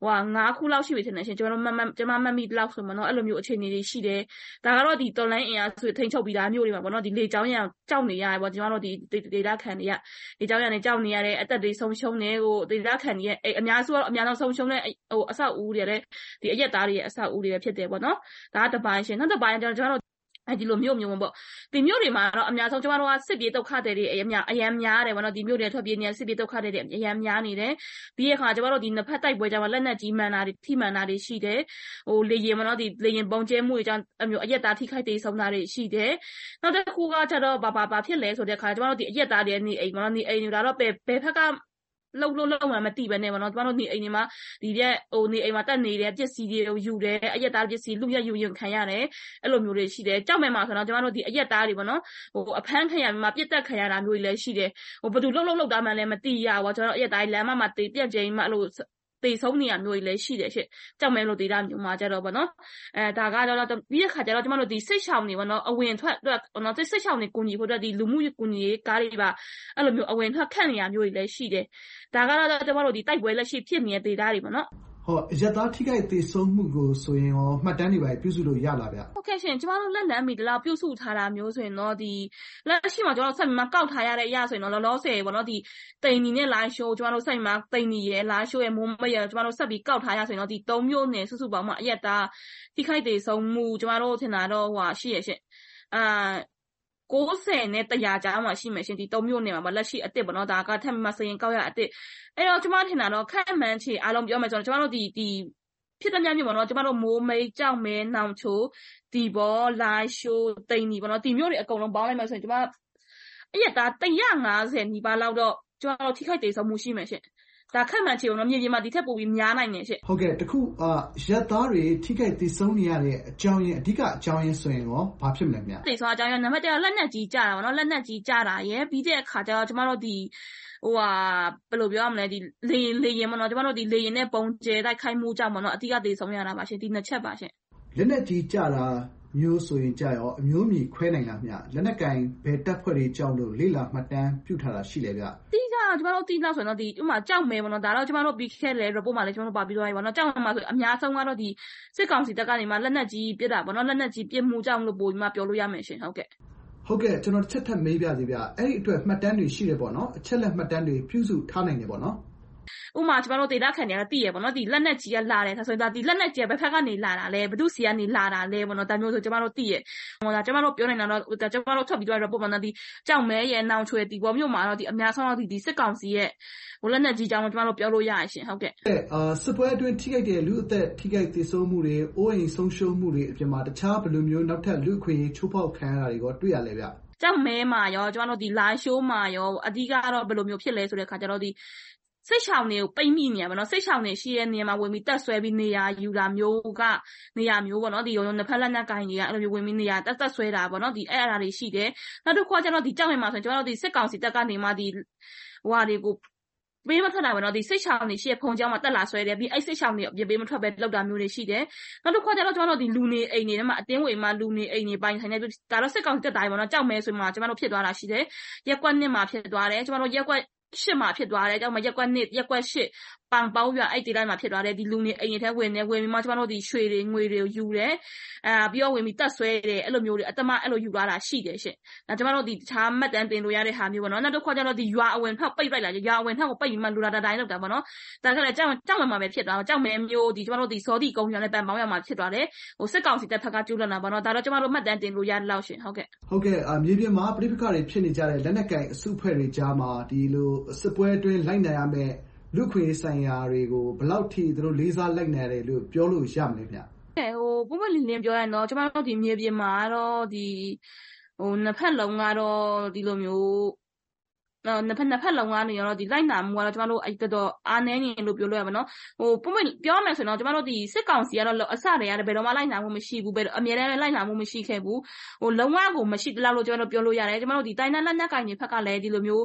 [SPEAKER 6] 9ခုလောက်ရှိပြီထင်တယ်ရှင်ကျမတို့ကျမမှတ်မိလောက်ဆိုမနော်အဲ့လိုမျိုးအခြေအနေတွေရှိတယ်ဒါကတော့ဒီတော်လိုင်းအင်အားစုထိန်းချုပ်ပြီးသားမျိုးတွေမှာပေါ့နော်ဒီလေကြောင်းရံကြောက်နေရတယ်ပေါ့ကျွန်တော်တို့ဒီဒေတာခံတွေကလေကြောင်းရံနေကြောက်နေရတဲ့အသက်တွေဆုံးရှုံးနေကိုဒေတာခံတွေရဲ့အများစုကတော့အများဆုံးဆုံးရှုံးတဲ့အဆောက်အဦတွေလည်းဒီအရက်သားတွေရဲ့အဆောက်အဦတွေဖြစ်တယ်ပေါ့နော်ဒါကတပိုင်းရှင်နောက်တစ်ပိုင်းကျွန်တော်တို့ဒီလိုမျိုးပေါ့ဒီမျိုးတွေမှာတော့အများဆုံးကျမတို့ကစစ်ပြေးဒုက္ခတွေအရန်များတယ်ဗောနော်ဒီမျိုးတွေထွက်ပြေးနေတဲ့စစ်ပြေးဒုက္ခတွေအရန်များနေတယ်ဒီအခါကျမတို့ဒီနှစ်ဖက်တိုက်ပွဲကြမှာလက်နက်ကြီးမှန်တာတွေထိမှန်တာတွေရှိတယ်လေရင်ဗောနော်ဒီလေရင်ပုံကျဲမှုတွေကြောင့်အမျိုးအရက်သားထိခိုက်သေးဆုံးတာတွေရှိတယ်နောက်တစ်ခုကကျတော့ဘာဖြစ်လဲဆိုတဲ့အခါကျမတို့ဒီအရက်သားတွေနေအိမ်ဗောနော်နေအိမ်တွေဒါတော့ဘယ်ဖက်ကလုံးမှမသိပဲနဲ့ဗောနော်ကျမတို့နေအိမ်တွေမှာဒီရက်နေအိမ်မှာတက်နေတဲ့ပစ္စည်းတွေကိုယူတယ်အရက်သားပစ္စည်းလူရက်ယူရင်ခံရတယ်အဲ့လိုမျိုးတွေရှိတယ်ကြောက်မဲ့မှာဆိုတော့ကျမတို့ဒီအရက်သားတွေဗောနော်အဖမ်းခံရမှာပြစ်တက်ခံရတာမျိုးတွေလည်းရှိတယ်ဘယ်သူလှုပ်တာမှလည်းမသိရဘူးကျွန်တော်အရက်သားလမ်းမှာတေးပြက်ကျင်းမှအဲ့လိုတေဆုံးနေရမျိုးတွေလည်းရှိတယ်ရှင့်ကြောက်မဲလို့ဒေတာမျိုးမှာကြတော့ဗောနော်ဒါကတော့ပြီးတဲ့ခါကျတော့ကျမတို့ဒီစိတ်ရှောင်နေဗောနော်အဝင်ထွက်အတွက်ဗောနော်စိတ်ရှောင်နေကူညီဖို့အတွက်ဒီလူမှုကူညီရေးကားတွေပါအဲ့လိုမျိုးအဝင်ထွက်ခန့်နေရမျိုးတွေလည်းရှိတယ်ဒါကတော့ကျမတို့ဒီတိုက်ပွဲလက်ရှိဖြစ်နေတဲ့ဒေတာတွေဗောနော်
[SPEAKER 3] ဟုတ်အရက်သားထိခိုက်သေဆုံးမှုကိုဆိုရင်ရောမှတ်တမ်းတွေပါပြုစုလို့ရလာဗျ
[SPEAKER 6] ဟုတ်ကဲ့ရှင်ကျမတို့လက်လန်းမီတလောက်ပြုစုထားတာမျိုးဆိုရင်တော့ဒီလက်ရှိမှာကျမတို့ဆက်ပြီးမှကောက်ထားရတဲ့အရာဆိုရင်တော့လောလောဆယ်ပေါ့နော်ဒီတိန်နီနဲ့လိုင်းရှိုးကျမတို့ဆက်ပြီးမှတိန်နီရယ်လိုင်းရှိုးရယ်မိုးမရယ်ကျမတို့ဆက်ပြီးကောက်ထားရဆိုရင်တော့ဒီ3မျိုးနဲ့စုစုပေါင်းမှအရက်သားထိခိုက်သေဆုံးမှုကျမတို့ထင်တာတော့ရှိရရှင်90နဲ့100ကြားမှာရှိမယ်ရှင်ဒီ3မျိုးနဲ့မှာလက်ရှိအစ်စ်ပေါ့နော်ဒါကထပ်မစရင်ကောက်ရအစ်စ်အဲ့တော့ကျမထင်တာတော့ခန့်မှန်းချေအားလုံးပြောမယ်ဆိုတော့ကျမတို့ဒီဖြစ်တဲ့မျိုးပေါ့နော်ကျမတို့မိုးမိတ်ကြောက်မဲနောင်ချိုဒီဘောလာရှိုးတိန်နီပေါ့နော်ဒီမျိုးတွေအကုန်လုံးပေါင်းလိုက်မှဆိုရင်ကျမအရက်သား150နီးပါးလောက်တော့ကျွန်တော်တို့ထိခိုက်ဒေဆုံးမှုရှိမယ်ရှင်ဒါခက်မှန်ချေအောင်တော့မြေပြင်မှာဒီထက်ပိုပြီးများနိုင်တယ်ရှင်
[SPEAKER 3] ဟုတ်ကဲ့တခုရက်သားတွေထိခိုက်ဒေဆုံးနေရတဲ့အကြောင်းရင်းအဓိကအကြောင်းရင်းဆိုရင်ရောဘာဖြစ်မလဲဗျ
[SPEAKER 6] ဒေဆုံးအကြောင်းရင်းနံပါတ်1လက်နက်ကြီးကြတာပေါ့နော်လက်နက်ကြီးကြတာရယ်ပြီးတဲ့အခါကျတော့ကျမတို့ဒီဘယ်လိုပြောရမလဲဒီလေရင်ပေါ့နော်ကျမတို့ဒီလေရင်နဲ့ပုံကျဲတိုက်ခိုက်မှုကြောင့်ပေါ့နော်အဓိကဒေဆုံးရတာပါရှင်ဒီနှစ်ချက်ပါရှင်
[SPEAKER 3] လက်နက်ကြီးကြတာမျိုးဆိုရင်ကြရောအမျိုးမြည်ခွဲနိုင်လားမျှလက်နက်ကင်ဘယ်တပ်ဖွဲ့တွေကြောင့်လို့လေးလာမှတ်တမ်းပြုထားတာရှိလေဗျ
[SPEAKER 6] ဒီကကျမတို့တီးလောက်ဆိုတော့ဒီဥမာကြောက်မဲပေါ့နော်ဒါတော့ကျမတို့ပြီးခဲ့တဲ့ report မှာလည်းကျမတို့ပါပြီးသွားပြီပေါ့နော်ကြောက်မှာဆိုအများဆုံးကတော့ဒီစစ်ကောင်စီတပ်ကနေမှလက်နက်ကြီးပစ်တာပေါ့နော်လက်နက်ကြီးပစ်မှုကြောင့်လို့ပို့ပြီးမှပြောလို့ရမယ်ရှင်ဟုတ်ကဲ့
[SPEAKER 3] ကျွန်တော်တစ်ချက်ထပ်မေးပြစီဗျအဲ့ဒီအတွက်မှတ်တမ်းတွေရှိတယ်ပေါ့နော်အချက်လက်မှတ်တမ်းတွေပြုစုထားနိုင်တယ်ပေါ့နော်
[SPEAKER 6] ဥမာကျမတို့ဒေတာခံနေရတည်ရပေါ့နော်ဒီလက်နက်ကြီးကလာတယ်ဆိုတော့ဒီလက်နက်ကြီးဘယ်ဖက်ကနေလာတာလဲဘယ်သူစီကနေလာတာလဲပေါ့နော်ဒါမျိုးဆိုကျမတို့တည်ရကျမတို့ပြောနေတာတော့ကျမတို့ထွက်ပြီးတော့ report မှာဒီကြောက်မဲရဲ့နောင်ချွေဒီပေါ်မြို့မှာတော့ဒီအများဆုံးတော့ဒီစစ်ကောင်စီရဲ့လက်နက်ကြီးကြောင့်ကျမတို့ပြောလို့ရရရှင်ဟုတ်ကဲ့
[SPEAKER 3] စစ်ပွဲအတွင်းထိခိုက်တဲ့လူအသက်ထိခိုက်သေဆုံးမှုတွေအိုးအိမ်ဆုံးရှုံးမှုတွေအပြင်မှာတခြားဘယ်လိုမျိုးနောက်ထပ်လူအခွင့်အရေးချိုးဖောက်ခံရတာတွေကိုတွေ့ရလဲဗျ
[SPEAKER 6] ကြောက်မဲမှာရောကျမတို့ဒီ live show မှာရောအဓိကတော့ဘယ်လိုမျိုးဖြစ်လဲဆိုတဲ့ခါကျတော့ဒီစိတ်ချောင်တွေကိုပိတ်မိနေရပါတော့စိတ်ချောင်နေရှိတဲ့နေရာမှာဝင်ပြီးတက်ဆွဲပြီးနေရာယူတာမျိုးကနေရာမျိုးပေါ့နော်ဒီနှစ်ဖက်လက်နက်ကင်တွေကအဲ့လိုမျိုးဝင်ပြီးနေရာတက်ဆွဲတာပေါ့နော်ဒီအဲ့အရာတွေရှိတယ်နောက်တစ်ခါကျတော့ဒီကြောက်ရမှာဆိုရင်ကျွန်တော်တို့ဒီစစ်ကောင်စီတပ်ကနေမှဒီဟွာတွေကိုပေးမထွက်တာပေါ့နော်ဒီစိတ်ချောင်နေရှိတဲ့ဖုံကြောင်းမှာတက်လာဆွဲတယ်ပြီးအဲ့စိတ်ချောင်နေအပြစ်ပေးမထွက်ပဲလောက်တာမျိုးတွေရှိတယ်နောက်တစ်ခါကျတော့ကျွန်တော်တို့ဒီလူနေအိမ်တွေထဲမှာအတင်းဝင်မှလူနေအိမ်တွေပိုင်းဆိုင်နေပြီးဒါတော့စစ်ကောင်စီတပ်တိုင်းပေါ့နော်ကြောက်မဲဆိုမှကျွန်တော်တို့ဖြစ်သွားတာရှိတယ်ရက်ကွက်နှစ်မှာဖြစ်သွားတယ်ကျွန်တော်တို့ရက်ကွက်ရှစ်မှာဖြစ်သွားတယ်ကြောင့်မရက်ကွက်နှစ်ရက်ကွက်ရှစ်ပန်ပေါင်းပြအဲ့ဒီတိုင်းမှာဖြစ်သွားတယ်ဒီလူနေအိမ်တွေထဲဝင်ပြီးမှကျွန်တော်တို့ဒီရွှေတွေငွေတွေယူတယ်ပြီးတော့ဝင်ပြီးတက်ဆွဲတယ်အဲ့လိုမျိုးတွေအတမအဲ့လိုယူသွားတာရှိတယ်ရှင်ဒါကျွန်တော်တို့ဒီတခြားမှတ်တမ်းတင်လို့ရတဲ့ဟာမျိုးပေါ့နော်နောက်တစ်ခါကျတော့ဒီရွာအဝင်ထောက်ပိတ်လိုက်လာရွာအဝင်ထောက်ကိုပိတ်ပြီးမှလူလာတိုင်းလောက်တာပေါ့နော်ဒါကလည်းကြောက်မှမှာပဲဖြစ်သွားကြောက်မဲမျိုးဒီကျွန်တော်တို့ဒီစောဒီကုန်းရနဲ့ပန်ပေါင်းရမှာဖြစ်သွားတယ်စစ်ကောင်စီတပ်ဖက်ကကျူးလွန်တာပေါ့နော်ဒါတော့ကျွန်တော်တို့မှတ်တမ်းတင်လို့ရလောက်ရှင်ဟုတ်ကဲ့
[SPEAKER 3] မြေပြင်မှာပြိပခါတွေဖြစ်နေကြတဲ့လက်နက်ကင်အစုအဖွဲ့တွေကြားမှာဒီလိုစစ်ပွဲအတွင်းလိုက်နိုင်ရမယ့်လူခွေဆိုင်ရာတွေကိုဘယ်လောက်ထိသူတို့လေးစားလိုက်နိုင်တယ်လို့ပြောလို့ရမလဲဗျ
[SPEAKER 6] ပုံမှန်လင်းပြောရရင်တော့ကျွန်တော်တို့ဒီမြေပြင်မှာတော့ဒီနှစ်ဖက်လုံးကတော့ဒီလိုမျိုးနှစ်ဖက်လုံးကနေတော့ဒီလိုက်နာမှုကတော့ကျွန်တော်တို့အဲ့တော့အားနည်းနေလို့ပြောလို့ရပါတော့ပုံမှန်ပြောမယ်ဆိုတော့ကျွန်တော်တို့ဒီစစ်ကောင်စီကတော့အစတည်းကဘယ်တော့မှလိုက်နာမှုမရှိဘူးပဲအမြဲတမ်းလိုက်နာမှုမရှိခဲ့ဘူးလုံးဝကိုမရှိတလောက်လို့ကျွန်တော်တို့ပြောလို့ရတယ်ကျွန်တော်တို့ဒီတိုင်းလက်နက်ကင်တွေဖက်ကလည်းဒီလိုမျိုး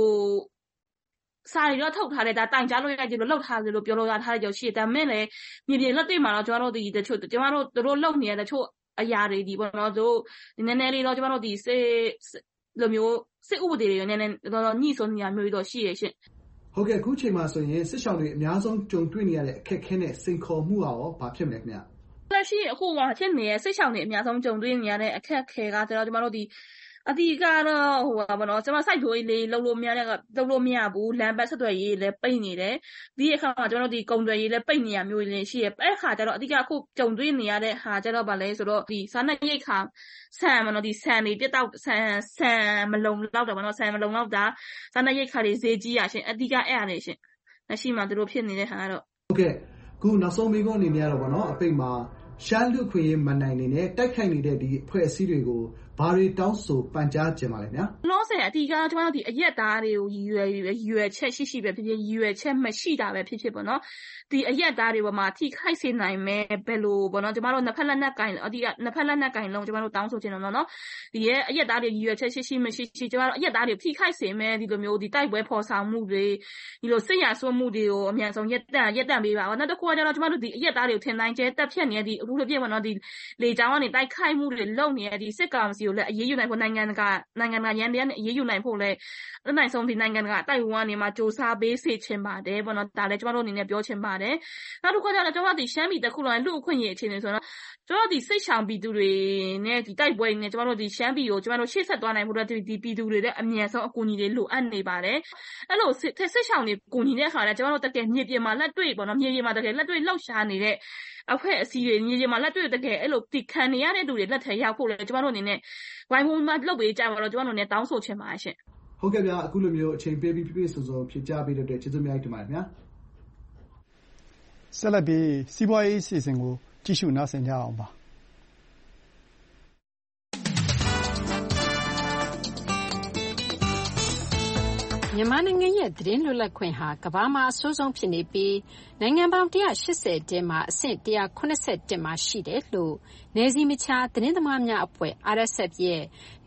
[SPEAKER 6] စာရီတော့ထုတ်ထားတယ်ဒါတိုင်ကြားလို့ရကြလို့လောက်ထားတယ်လို့ပြောလို့ရထားတဲ့ကြောင့်ရှိတယ်ဒါမဲ့လည်းမြေပြင်လက်တွေ့မှာတော့ကျွန်တော်တို့ဒီတချို့ကျွန်တော်တို့တို့လုံနေတဲ့တချို့အရာတွေဒီပေါ့နော်တို့နည်းနည်းလေးတော့ကျွန်တော်တို့ဒီလိုမျိုးစစ်ဥပဒေတွေနည်းနည်းတော့ညှိစွန်းနေရမျိုးတော့ရှိရရှင်
[SPEAKER 3] ဟုတ်ကဲ့အခုချိန်မှာဆိုရင်စစ်ဆောင်တွေအများဆုံးကြုံတွေ့နေရတဲ့အခက်အခဲနဲ့စိန်ခေါ်မှုရောဘာဖြစ်မလဲခင်ဗျ
[SPEAKER 6] လက်ရှိအခုကဖြစ်နေတဲ့စစ်ဆောင်တွေအများဆုံးကြုံတွေ့နေရတဲ့အခက်အခဲကကျွန်တော်တို့ဒီအတီးကတော့ဘာနော်ကျွန်မစိုက်ထိုးလေးလှုပ်လို့မရဘူးလမ်းပတ်ဆက်သွယ်ရေးလည်းပိတ်နေတယ်ပြီးအခါမှာကျွန်တော်ဒီကုံတွေရေးလည်းပိတ်နေရမျိုးလည်းရှိရအဲ့ခါကျတော့အတီးကအခုကြုံတွေ့နေရတဲ့ဟာကျတော့ဗာလဲဆိုတော့ဒီစားနပ်ရိက္ခာဆန်မနော်ဒီဆန်တွေပြတ်တော့ဆန်မလုံလောက်တော့ဗာနော်ဆန်မလုံလောက်တာစားနပ်ရိက္ခာတွေဈေးကြီးရရှင်အတီးကအဲ့ရတယ်ရှင်လက်ရှိမှာသူတို့ဖြစ်နေတဲ့ဟာကတော့
[SPEAKER 3] ဟုတ်ကဲ့ခုနောက်ဆုံးမိကုန်းအနေနဲ့ကတော့ဗာနော်အပိတ်မှာရှမ်းလူခွေရေးမန်နိုင်နေနဲ့တိုက်ခိုက်နေတဲ့ဒီအဖွဲ့အစည်းတွေကိုဘာတွေတောင်းဆိုပန်ကြားခြင်းပါလဲဗျာ
[SPEAKER 6] လောဆယ်အတီးကကျွန်တော်တို့ဒီအရက်သားတွေကိုရည်ရွယ်ချက်ရှိပဲဖြစ်ဖြစ်ရည်ရွယ်ချက်မရှိတာပဲဖြစ်ဖြစ်ပေါ့နော်ဒီအရက်သားတွေပေါ်မှာထိခိုက်စေနိုင်မဲ့ဘယ်လိုပေါ့နော်ကျွန်တော်တို့နှစ်ဖက်လက်နက်ကင်အတီးကနှစ်ဖက်လက်နက်ကင်လုံးကျွန်တော်တို့တောင်းဆိုခြင်းတော့နော်ဒီရဲ့အရက်သားတွေရည်ရွယ်ချက်ရှိမရှိကျွန်တော်တို့အရက်သားတွေထိခိုက်စေမဲ့ဒီလိုမျိုးဒီတိုက်ပွဲဖော်ဆောင်မှုတွေဒီလိုစစ်ရာဆွမှုတွေကိုအများဆုံးရက်တန့်ပေးပါတော့နောက်တစ်ခုကကျတော့ကျွန်တော်တို့ဒီအရက်သားတွေကိုထင်တိုင်းကျဲတက်ဖြတ်နေတဲ့ဒီအခုလိုပြည့်ပေါ့နော်ဒီလေကြောင်းကနေတိုက်ခိုက်မှုတွေလုပ်နေတဲ့ဒီစစ်ကောင်စီကိုလည်းအေးအေးယူနိုင်ဖို့နိုင်ငံတကာရန်တရားနဲ့အေးအေးယူနိုင်ဖို့လည်းအနိုင်ဆုံးဒီနိုင်ငံတကာတိုက်ဝန်းနေမှာစ조사ပေးစေချင်ပါတယ်ပေါ့နော်ဒါလည်းကျွန်တော်တို့အနေနဲ့ပြောချင်ပါတယ်နောက်တစ်ခါကျတော့ကျွန်တော်တို့ဒီရှမ်းပြည်တစ်ခုလုံးလူအခွင့်အရေးအခြေအနေဆိုတော့ကျွန်တော်ဒီစိတ်ဆောင်ပြည်သူတွေနဲ့ဒီတိုက်ပွဲနဲ့ကျွန်တော်တို့ဒီရှမ်းပြည်ကိုကျွန်တော်တို့ရှေ့ဆက်သွားနိုင်ဖို့အတွက်ဒီပြည်သူတွေလည်းအမြန်ဆုံးအကူအညီတွေလိုအပ်နေပါတယ်အဲ့လိုစိတ်ဆောင်တွေကူညီတဲ့အခါကျကျွန်တော်တို့တကယ်မြေပြင်မှာလက်တွေ့ပေါ့နော်မြေပြင်မှာတကယ်လက်တွေ့လှုပ်ရှားနေတဲ့အဖွဲ့အစည်းတွေမြေပြင်မှာလက်တွေ့တကယ်အဲ့လိုဒီခံနေရတဲ့သူတွေလက်ထဲရောက်ဖို့လည်းကျွန်တော်တို့အနေနဲ့ဝိုင်းဝန်းမှလုပ်ပေးကြပါတော့ကျွန်တော်တို့လည်းတောင်းဆိုချင်ပါရှင်
[SPEAKER 3] ဟုတ်ကဲ့ဗျာအခုလိုမျိုးအချိန်ပေးပြီးပြည့်စုံဖြည့်ကြပေးတဲ့အတွက်ကျေးဇူးများတင်ပါတယ်ဗျာဆက်လက်ပြီးစီးပွားရေးအစီအစဉ်ကိုကြည့်ရှုနားဆင်ကြအောင်ပါ
[SPEAKER 4] မြန်မာနိုင်ငံရဲ့သတင်းလွတ်လပ်ခွင့်ဟာကမ္ဘာမှာအဆိုးဆုံးဖြစ်နေပြီးနိုင်ငံပေါင်း180ထဲမှာအဆင့်181မှာရှိတယ်လို့နယ်စည်းမခြားသတင်းသမားများအဖွဲ့ RSF ရဲ့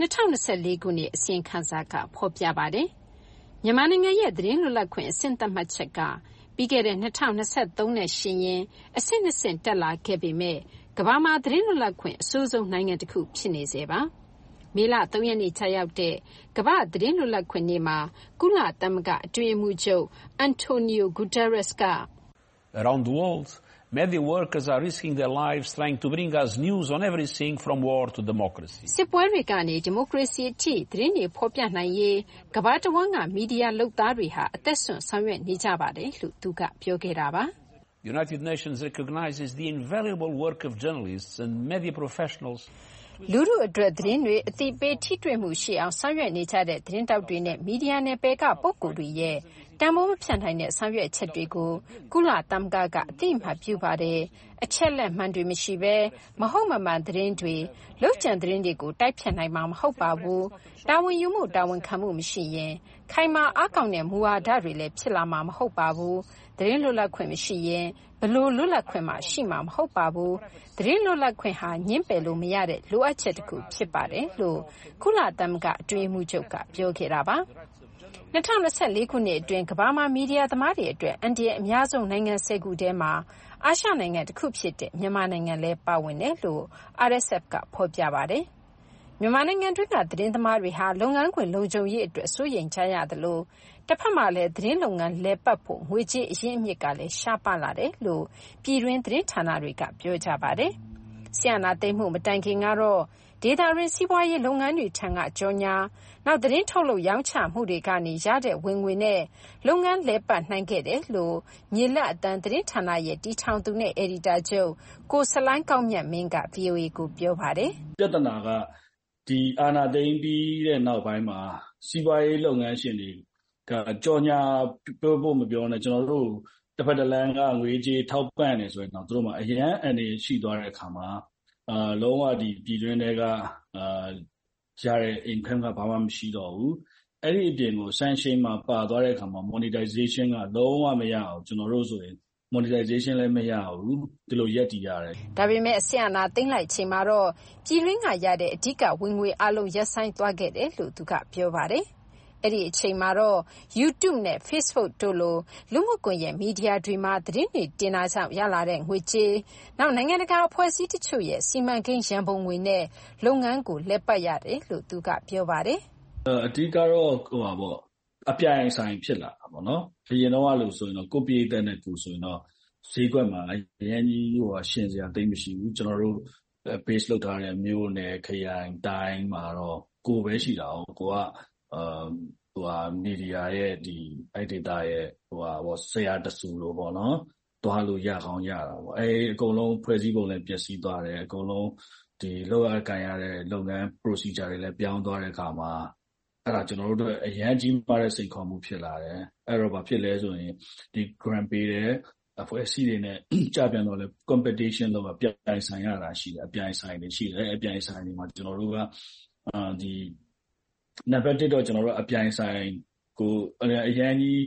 [SPEAKER 4] 2024ခုနှစ်အစီရင်ခံစာကဖော်ပြပါတယ်။မြန်မာနိုင်ငံရဲ့သတင်းလွတ်လပ်ခွင့်အဆင့်သတ်မှတ်ချက်ကပြီးခဲ့တဲ့2023နဲ့ရှင်ရင်အဆင့်2ဆင့်တက်လာခဲ့ပေမဲ့ကမ္ဘာမှာသတင်းလွတ်လပ်ခွင့်အဆိုးဆုံးနိုင်ငံတစ်ခုဖြစ်နေစေပါ။မေလ3ရက်နေ့ကျရောက်တဲ့ကမ္ဘာသတင်းလွတ်လပ်ခွင့်နေ့မှာကုလသမဂ္ဂအတွင်းရေးမှူးချုပ် Antonio Guterres က
[SPEAKER 5] Around the world, media workers are risking their lives trying to bring us news on everything from war to democracy.
[SPEAKER 4] စစ်ပွဲတွေကနေဒီမိုကရေစီအထိသတင်းတွေဖော်ပြနိုင်ရေးကမ္ဘာတဝန်းကမီဒီယာလုပ်သားတွေဟာအသက်ဆွန့်ဆောင်ရွက်နေကြပါတယ်လို့သူကပြောခဲ့တာပါ
[SPEAKER 5] The United Nations recognizes the invaluable work of journalists and media professionals.
[SPEAKER 4] လူထုအတွက်သတင်းတွေအသိပေးထိတွေ့မှုရှိအောင်ဆောင်ရွက်နေကြတဲ့သတင်းတောက်တွေနဲ့မီဒီယာနယ်ပယ်ကပုဂ္ဂိုလ်တွေရဲ့တန်ဖိုးမဖြတ်နိုင်တဲ့ဆောင်ရွက်ချက်တွေကိုကုလသမဂ္ဂကအသိအမှတ်ပြုပါတယ်အချက်လက်မှန်တွေမရှိဘဲမဟုတ်မမှန်သတင်းတွေလုံခြံသတင်းတွေကိုတိုက်ဖြတ်နိုင်မှာမဟုတ်ပါဘူးတာဝန်ယူမှုတာဝန်ခံမှုမရှိရင်ခိုင်မာအားကောင်းတဲ့မူဝါဒတွေလည်းဖြစ်လာမှာမဟုတ်ပါဘူးသတင်းလွတ်လပ်ခွင့်မရှိရင်ဘလို့လွတ်လပ်ခွင့်မှရှိမှာမဟုတ်ပါဘူးသတင်းလွတ်လပ်ခွင့်ဟာညှင်းပယ်လို့မရတဲ့လိုအပ်ချက်တစ်ခုဖြစ်ပါတယ်လို့ကုလသမဂ္ဂအတွင်းရေးမှူးချုပ်ကပြောခဲ့တာပါ2024ခုနှစ်အတွင်းကမ္ဘာမှာမီဒီယာသမားတွေအတွက်အန်ဒီရဲ့အများဆုံးနိုင်ငံ10ခုထဲမှာအာရှနိုင်ငံတစ်ခုဖြစ်တဲ့မြန်မာနိုင်ငံလည်းပါဝင်တယ်လို့ RSF ကဖော်ပြပါတယ်မြန်မာနိုင်ငံတွင်းကသတင်းသမားတွေဟာလုပ်ငန်းခွင်လုံခြုံရေးအတွက်စိုးရိမ်ကြရတယ်လို့တစ်ဖက်မှာလည်းသတင်းလုပ်ငန်းလဲပတ်ဖို့ငွေကြေးအရင်းအမြစ်ကလည်းရှားပါလာတယ်လို့ပြည်တွင်းသတင်းဌာနတွေကပြောကြပါတယ်။ဆီယနာသိမ်းမှုမတိုင်ခင်ကတော့ဒေတာရင်းစီးပွားရေးလုပ်ငန်းတွေထံကကြော်ညာနောက်သတင်းထုတ်လုပ်ရောင်းချမှုတွေကနေရတဲ့ဝင်ငွေနဲ့လုပ်ငန်းလဲပတ်နိုင်ခဲ့တယ်လို့မြေလက်အတန်းသတင်းဌာနရဲ့တီထောင်သူနဲ့အယ်ဒီတာချုပ်ကိုစလိုင်းကောင်းမြတ်မင်းက VOA ကိုပြောပါတယ်
[SPEAKER 8] ။ပြဿနာကဒီအာဏာသိမ်းပြီးတဲ့နောက်ပိုင်းမှာစီးပွားရေးလုပ်ငန်းရှင်တွေကကြော်ညာပြောဖို့မပြောနဲ့ကျွန်တော်တို့တစ်ဖက်တစ်လမ်းကငွေကြေးထောက်ပံ့နေဆိုရင်တော့တို့မှာအရန်အနေရှိသွားတဲ့အခါမှာလုံးဝဒီပြည်တွင်းတွေကရတဲ့ income ကဘာမှမရှိတော့ဘူးအဲ့ဒီအပြင်ကို sanction မှာပါသွားတဲ့အခါမှာ monetization ကလုံးဝမရအောင်ကျွန်တော်တို့ဆိုရင် monetization လည်းမရဘူးဒီလိုရက်တည်ရတယ်
[SPEAKER 4] ဒါပေမဲ့ဆီယနာသိမ်းလိုက်ချိန်မှာတော့ပြည်တွင်းကရတဲ့အဓိကဝင်ငွေအလုံးရပ်ဆိုင်းသွားခဲ့တယ်လို့သူကပြောပါတယ်အဲ့ဒီအချိန်မှာတော့ YouTube နဲ့ Facebook တို့လိုလူမှုကွန်ရက်မီဒီယာတွေမှာသတင်းတွေတင်တာကြောင့်ရလာတဲ့ငွေကြေးနောက်နိုင်ငံတကာအဖွဲ့အစည်းတချို့ရဲ့စီမံကိန်းရန်ပုံငွေနဲ့လုပ်ငန်းကိုလက်ပတ်ရတယ်လို့သူကပြောပါတယ်
[SPEAKER 8] အဓိကတော့အပြိုင်ဆိုင်ဖြစ်လာတာပေါ့နော်အရင်တော့လို့ဆိုရင်တော့ကိုပြည့်တဲ့နဲ့ကိုဆိုရင်တော့ဈေးကွက်မှာအရင်ကြီးရှင်စရာသိမ်းမရှိဘူးကျွန်တော်တို့ base လုပ်ထားတဲ့မြို့နယ်ခရိုင်တိုင်းမှာတော့ကိုပဲရှိတာကိုကမီဒီယာရဲ့ဒီအဲ့ဒေတာရဲ့ဆရာတဆူလို့ပေါ့နော်တွားလို့ရကောင်းရတာပေါ့အကုန်လုံးဖွဲ့စည်းပုံလည်းပျက်စီးသွားတယ်အကုန်လုံးဒီလောက်အကန်ရတဲ့လုပ်ငန်း procedure တွေလည်းပြောင်းသွားတဲ့အခါမှာအဲ့ဒါကျွန်တော်တို့အရန်ကြီးမားတဲ့စိန်ခေါ်မှုဖြစ်လာတယ်အဲ့တော့ဘာဖြစ်လဲဆိုရင်ဒီ grant ပေးတဲ့အဖွဲ့အစည်းတွေနဲ့ကြပြန်တော့လေ competition လို့ပြိုင်ဆိုင်ရတာရှိတယ်အပြိုင်ဆိုင်တွေရှိတယ်အပြိုင်ဆိုင်တွေမှာကျွန်တော်တို့ကဒီနံပါတ်1တော့ကျွန်တော်တို့အပြိုင်ဆိုင်ကိုအရန်ကြီး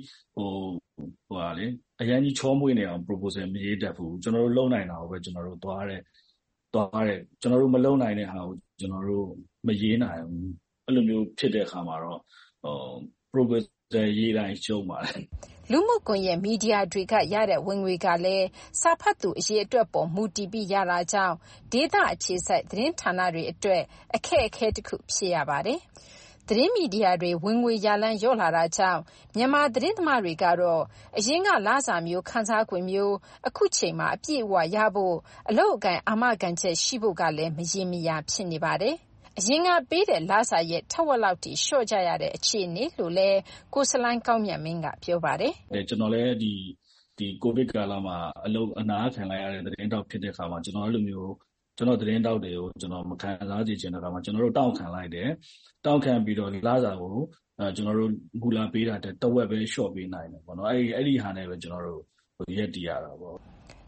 [SPEAKER 8] အရန်ကြီးချောမွေ့နေအောင် proposal မရေးတတ်ဘူးကျွန်တော်တို့လုံနိုင်တာကိုပဲကျွန်တော်တို့သွားတယ်ကျွန်တော်တို့မလုံနိုင်တဲ့ဟာကိုကျွန်တော်တို့မရေးနိုင်ဘူးအဲ့လိုမျိုးဖြစ်တဲ့အခါမှာတော့proposal ရေးတိုင်းရှုံးပါတယ်
[SPEAKER 4] လူမှုကွန်ရက်မီဒီယာတွေကရတဲ့ဝင်ငွေကလည်းစာဖတ်သူအရေးအတွက်ပေါ်မူတည်ပြီးရတာကြောင့်ဒေသအခြေစိုက်သတင်းဌာနတွေအတွက်အခက်အခဲတစ်ခုဖြစ်ရပါတယ်သတင်းမီဒီယာတွေဝင်ငွေရလန်းလျော့လာတာကြောင့်မြန်မာသတင်းသမားတွေကတော့အရင်ကလစာမျိုးခန်းစားခွင့်မျိုးအခုချိန်မှာအပြည့်အဝရဖို့အလုပ်အကိုင်အာမခံချက်ရှိဖို့ကလည်းမရေမရာဖြစ်နေပါတယ်အရင်ကပေးတဲ့လစာရဲ့ထက်ဝက်လောက်ထိလျှော့ကြရတဲ့အခြေအနေလို့လဲကိုစလိုင်းကောင်းမြတ်မင်းကပြောပါတယ်
[SPEAKER 8] ကျွန်တော်လည်းဒီကိုဗစ်ကာလမှာအလုပ်အနာခံလိုက်ရတဲ့သတင်းတောက်ဖြစ်တဲ့အခါမှာကျွန်တော်အဲ့လိုမျိုးကျွန်တော်သတင်းတောက်တွေကိုကျွန်တော်မခံစားကြချင်တဲ့အခါမှာကျွန်တော်တို့တောင်းခံလိုက်တယ်တောင်းခံပြီးတော့လစာကိုကျွန်တော်တို့မူလာပေးတာတဝက်ပဲလျှော့ပေးနိုင်တယ်ပေါ့နော်အဲ့ဒီဟာနဲ့ပဲကျွန်တော်တို့ရက်တည်ရတာပေါ့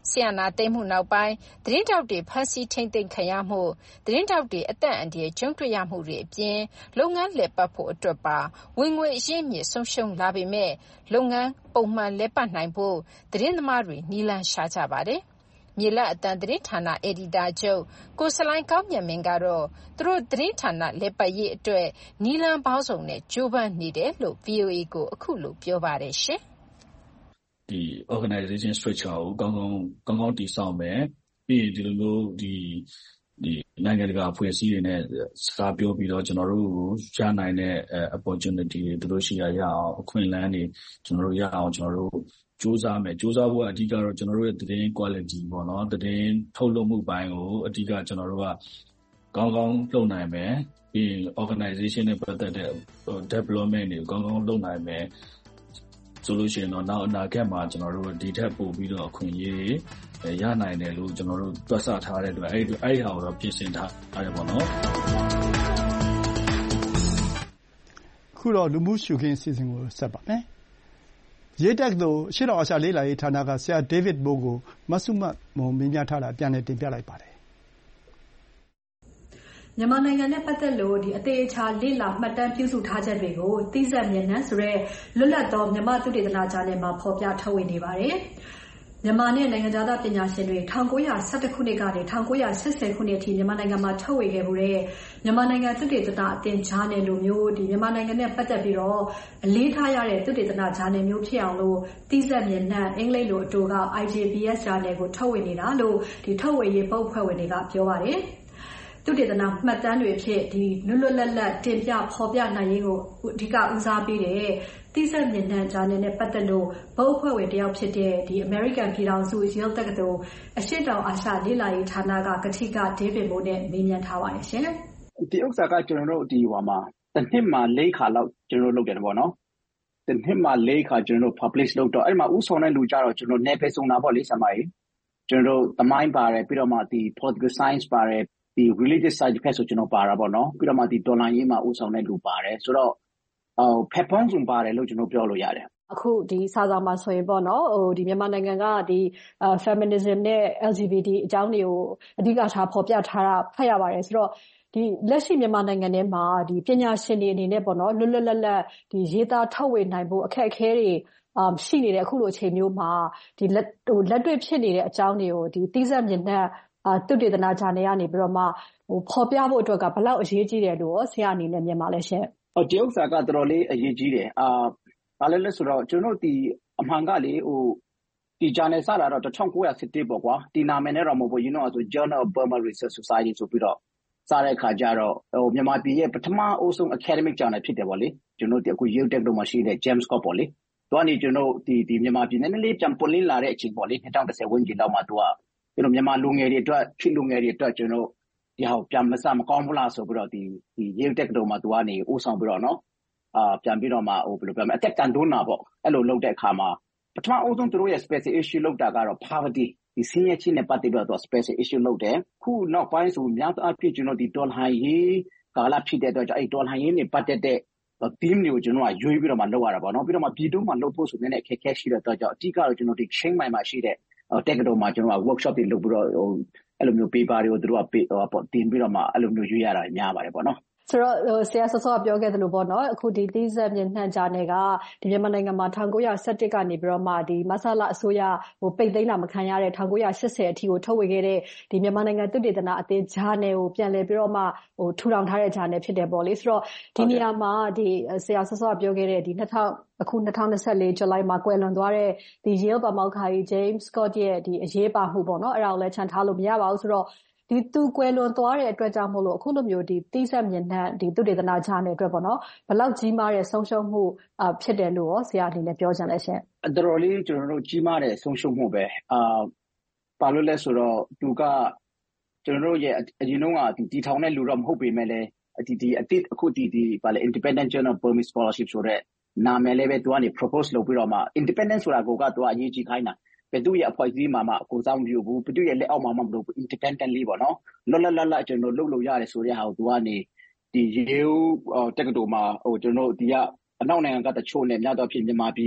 [SPEAKER 4] ဆီယနာသိမ့်မှုနောက်ပိုင်းသတင်းတောက်တွေဖမ်းဆီးထိန်းသိမ်းခံရမှုသတင်းတောက်တွေအသက်အန္တရာယ်ကျုံတွေ့ရမှုတွေအပြင်လုပ်ငန်းလည်ပတ်ဖို့အတွက်ပါဝင်ငွေအရင်းအမြစ်ဆုံးရှုံးလာပေမဲ့လုပ်ငန်းပုံမှန်လည်ပတ်နိုင်ဖို့သတင်းသမားတွေနည်းလမ်းရှာကြပါတယ်။မြေလအတန်သတင်းဌာနအယ်ဒီတာချုပ်ကိုစလိုင်းကောင်းမြတ်မင်းကတော့သူတို့သတင်းဌာနလည်ပတ်ရေးအတွက်နည်းလမ်းပေါင်းစုံနဲ့ကြိုးပမ်းနေတယ်လို့ VOA ကိုအခုလိုပြောပါတယ်ရှင်
[SPEAKER 8] ။ဒီ organization structure ကိုကောင်းကောင်းတည်ဆောက်မယ်ပြီးရင်ဒီလိုမျိုးဒီနိုင်ငံတကာအဖွဲ့အစည်းတွေနဲ့စကားပြောပြီးတော့ကျွန်တော်တို့ရနိုင်တဲ့ opportunity တွေသူတို့ရှိရအောင်အခွင့်အလမ်းတွေကျွန်တော်တို့ရအောင်ကျွန်တော်တို့စူးစမ်းဖို့အဓိကတော့ကျွန်တော်တို့ရဲ့သတင်း quality ပေါ့နော်သတင်းထုတ်လုပ်မှုပိုင်းကိုအဓိကကျွန်တော်တို့ကကောင်းကောင်းလုပ်နိုင်မယ်ပြီးရင် organization နဲ့ပတ်သက်တဲ့ development တွေကိုကောင်းကောင်းလုပ်နိုင်မယ်ဆိုလို့ရှိရင်တော့နောက်အနာဂတ်မှာကျွန်တော်တို့ဒီထက်ပိုပြီးတော့အခွင့်အရေးရနိုင်တယ်လို့ကျွန်တော်တို့တွက်ဆထားတဲ့အတွက်အဲ့ဟာကိုတော့ပြင်ဆင်ထားတယ်ပေါ့နော်
[SPEAKER 2] ခုတော့လူမှုရှုခင်းအစီအစဉ်ကိုဆက်ပါမယ်ရေတက်သို့အရှေ့တောင်အာရှလေ့လာရေးဌာနကဆရာဒေးဗစ်မိုးကိုမဆုမမွန်မေးမြန်းထားတာပြန်လည်တင်ပြလိုက်ပါတယ်
[SPEAKER 9] မြန်မာနိုင်ငံနဲ့ပတ်သက်လို့အသေးအချာလေ့လာမှတ်တမ်းပြုစုထားချက်တွေကိုသိစက်မျက်နှာဆိုတဲ့လွတ်လပ်သောမြန်မာသုတေသနဂျာနယ်မှာဖော်ပြထုတ်ဝေနေပါတယ်။မြန်မာနဲ့နိုင်ငံခြားသားပညာရှင်တွေ1912ခုနှစ်ကနေ1980ခုနှစ်အထိမြန်မာနိုင်ငံမှာထုတ်ဝေခဲ့မှုတဲ့မြန်မာနိုင်ငံသုတေသနအသင်းဂျာနယ်လိုမျိုးမြန်မာနိုင်ငံနဲ့ပတ်သက်ပြီးတော့အလေးထားရတဲ့သုတေသနဂျာနယ်မျိုးဖြစ်အောင်လို့သိစက်မျက်နှာအင်္ဂလိပ်လိုအတူက IJPS ဂျာနယ်ကိုထုတ်ဝေနေတာလို့ထုတ်ဝေရေးပုတ်ဖွဲ့ဝင်တွေကပြောပါတယ်။သုတေသနမှတ်တမ်းတွေအဖြစ်လွတ်လပ်တင်ပြဖော်ပြနိုင်ရေးကိုအဓိကဦးစားပေးတဲ့သိစက်မျက်နှာဂျာနယ်နဲ့ပတ်သက်လို့ဘုတ်အဖွဲ့ဝင်တယောက်ဖြစ်တဲ့အမေရိကန်ပြည်ထောင်စု Yale တက္ကသိုလ်အရှေ့တောင်အာရှလေ့လာရေးဌာနကကထိကဒေးဗစ်မိုးနဲ့မေးမြန်းထားပါတယ်ရှင်
[SPEAKER 10] ။ဒီဥစ္စာကကျွန်တော်တို့တစ်နှစ်မှာ4ခါလောက်ကျွန်တော်တို့လုပ်တယ်ပေါ့နော်။တစ်နှစ်မှာ4ခါကျွန်တော်တို့ publish လုပ်တော့အဲ့မှာဥဆောင်တဲ့လူကြတော့ကျွန်တော်နယ်ပယ်စုံတာပေါ့လေဆရာမကြီး။ကျွန်တော်တို့သမိုင်းပါတယ်ပြီးတော့မှpolitical science ပါတယ်religious side ဖက်ဆိုကျွန်တော်ပါတာပေါ့နော်ပြီးတော့မှဒေါ်လာရေးမှာဥဆောင်တဲ့လူပါတယ်ဆိုတော့ဖက်ပေါင်းစုံပါတယ်လို့ကျွန်တော်ပြောလို့ရတယ်
[SPEAKER 9] အခုစာဆောင်မှာဆိုရင်ပေါ့နော်မြန်မာနိုင်ငံကfeminism နဲ့ LGBT အကြောင်းတွေကိုအဓိကထားဖော်ပြထားတာဖတ်ရပါတယ်ဆိုတော့လက်ရှိမြန်မာနိုင်ငံထဲမှာပညာရှင်တွေအနေနဲ့ပေါ့နော်လွတ်လပ်ရေးသားထုတ်ဝေနိုင်ဖို့အခက်အခဲတွေရှိနေတဲ့အခုလိုအချိန်မျိုးမှာလက်တွေ့ဖြစ်နေတဲ့အကြောင်းတွေကိုသိစက်မျက်နှာသုတေသနဂျာနယ်ကနေပြီးတော့မှဖော်ပြဖို့အတွက်ကဘယ်လောက်အရေးကြီးတယ်လို့ဆရာအနေနဲ့မြင်ပါလဲရှင်
[SPEAKER 10] ။ဒီဥစ္စာကတော်တော်လေးအရေးကြီးတယ်။ဘာလဲလဲဆိုတော့ကျွန်တော်အမှန်ကလေဒီဂျာနယ်စတာတော့1917ပေါ့ကွာ။ဒီနာမည်နဲ့တော့မဟုတ်ဘူးဆို Journal of Burma Research Society ဆိုပြီးတော့စတဲ့အခါကျတော့မြန်မာပြည်ရဲ့ပထမအဦးဆုံး academic journal ဖြစ်တယ်ပေါ့လေ။ကျွန်တော်အခု Yale တက္ကသိုလ်မှာရှိတဲ့ James Scott ပေါ့လေ။သူကနေကျွန်တော်မြန်မာပြည်နည်းနည်းလေးပြန်ပွင့်လင်းလာတဲ့အချိန်ပေါ့လေ2010ဝန်းကျင်လောက်မှာသူကကျွန်တော်မြန်မာလူငယ်တွေအတွက်ခေတ်လူငယ်တွေအတွက်ကျွန်တော်ပြန်မကောင်းဘူးလားဆိုပြီးတော့Yale တက္ကသိုလ်မှာသူကနေဦးဆောင်ပြီးတော့နော်ပြန်ပြီးတော့မှဘယ်လိုပြောမလဲအသက်တန်တွန်းတာပေါ့အဲ့လိုလုပ်တဲ့အခါမှာပထမအဦးဆုံးသူတို့ရဲ့ special issue လုပ်တာကတော့ poverty ဆင်းရဲခြင်းနဲ့ပတ်သက်ပြီးတော့ special issue လုပ်တယ်ခုနောက်ပိုင်းဆိုများသောအားဖြင့်ကျွန်တော်ဒေါ်လာရေးကာလဖြစ်တဲ့အတွက်အဲ့ဒေါ်လာရေးနဲ့ပတ်သက်တဲ့ theme တွေကိုကျွန်တော်ကရွေးပြီးတော့မှလုပ်ရတာပေါ့နော်ပြီးတော့မှပြည်တွင်းမှာလုပ်ဖို့ဆိုနေတဲ့အခက်အခဲရှိတဲ့အတွက်ကြောင့်အဓိကတော့ကျွန်တော်ချင်းမိုင်မှာရှိတဲ့တက္ကသိုလ်မှာကျွန်တော်က workshop တွေလုပ်ပြီးတော့အဲ့လိုမျိုး paper တွေကိုသူတို့ကတင်ပြီးတော့မှအဲ့လိုမျိုးရွေးရတာများပါတယ်ပေါ့နော်
[SPEAKER 9] ဆိုတော့ဆရာစောစောကပြောခဲ့သလိုပေါ့နော်အခုသိစက်မျက်နှာဂျာနယ်ကမြန်မာနိုင်ငံမှာ1917ကနေပြီးတော့မှမဆလအစိုးရပိတ်သိမ်းတာမခံရတဲ့1980အထိကိုထုတ်ဝေခဲ့တဲ့မြန်မာနိုင်ငံသုတေသနအသင်းဂျာနယ်ကိုပြန်လည်ပြီးတော့မှထူထောင်ထားတဲ့ဂျာနယ်ဖြစ်တယ်ပေါ့လေဆိုတော့ဒီနေရာမှာဆရာစောစောကပြောခဲ့တဲ့အခု2024ဇူလိုင်မှာကွယ်လွန်သွားတဲ့Yale ပါမောက္ခကြီး James Scott ရဲ့အရေးပါမှုပေါ့နော်အဲ့ဒါကိုလည်းခြံထားလို့မရပါဘူးဆိုတော့သူကွယ်လွန်သွားတဲ့အတွက်ကြောင့်မို့လို့အခုလိုမျိုးသိစက်မျက်နှာသုတေသနဂျာနယ်အတွက်ပေါ့နော်ဘယ်လောက်ကြီးမားတဲ့ဆုံးရှုံးမှုဖြစ်တယ်လို့ဆရာအနေနဲ့ပြောချင်လဲရှင်
[SPEAKER 10] တော်တော်လေးကျွန်တော်တို့ကြီးမားတဲ့ဆုံးရှုံးမှုပဲဘာလို့လဲဆိုတော့သူကကျွန်တော်တို့ရဲ့အရင်တုန်းကဒီထောင်တဲ့လူတော့မဟုတ်ပေမဲ့လည်းအတိတ်အခုဘာလဲ Independent Journal of Burmese Scholarship ဆိုတဲ့နာမည်လည်းပဲသူကနေ propose လုပ်ပြီးတော့မှ independent ဆိုတာကသူကအရေးကြီးခိုင်းတာဘယ်သူရဲ့အဖွဲ့အစည်းမှာမှကိုစားမပြုဘူးဘယ်သူရဲ့လက်အောက်မှာမှမလုပ်ဘူး independently ပေါ့နော်လွတ်လပ်ကျွန်တော်လုပ်လို့ရတယ်ဆိုတဲ့ဟာကိုသူကနေYale တက္ကသိုလ်မှာကျွန်တော်ဒီကအနောက်နိုင်ငံကတချို့နဲ့များတော့ဖြစ်မြန်မာပြည်က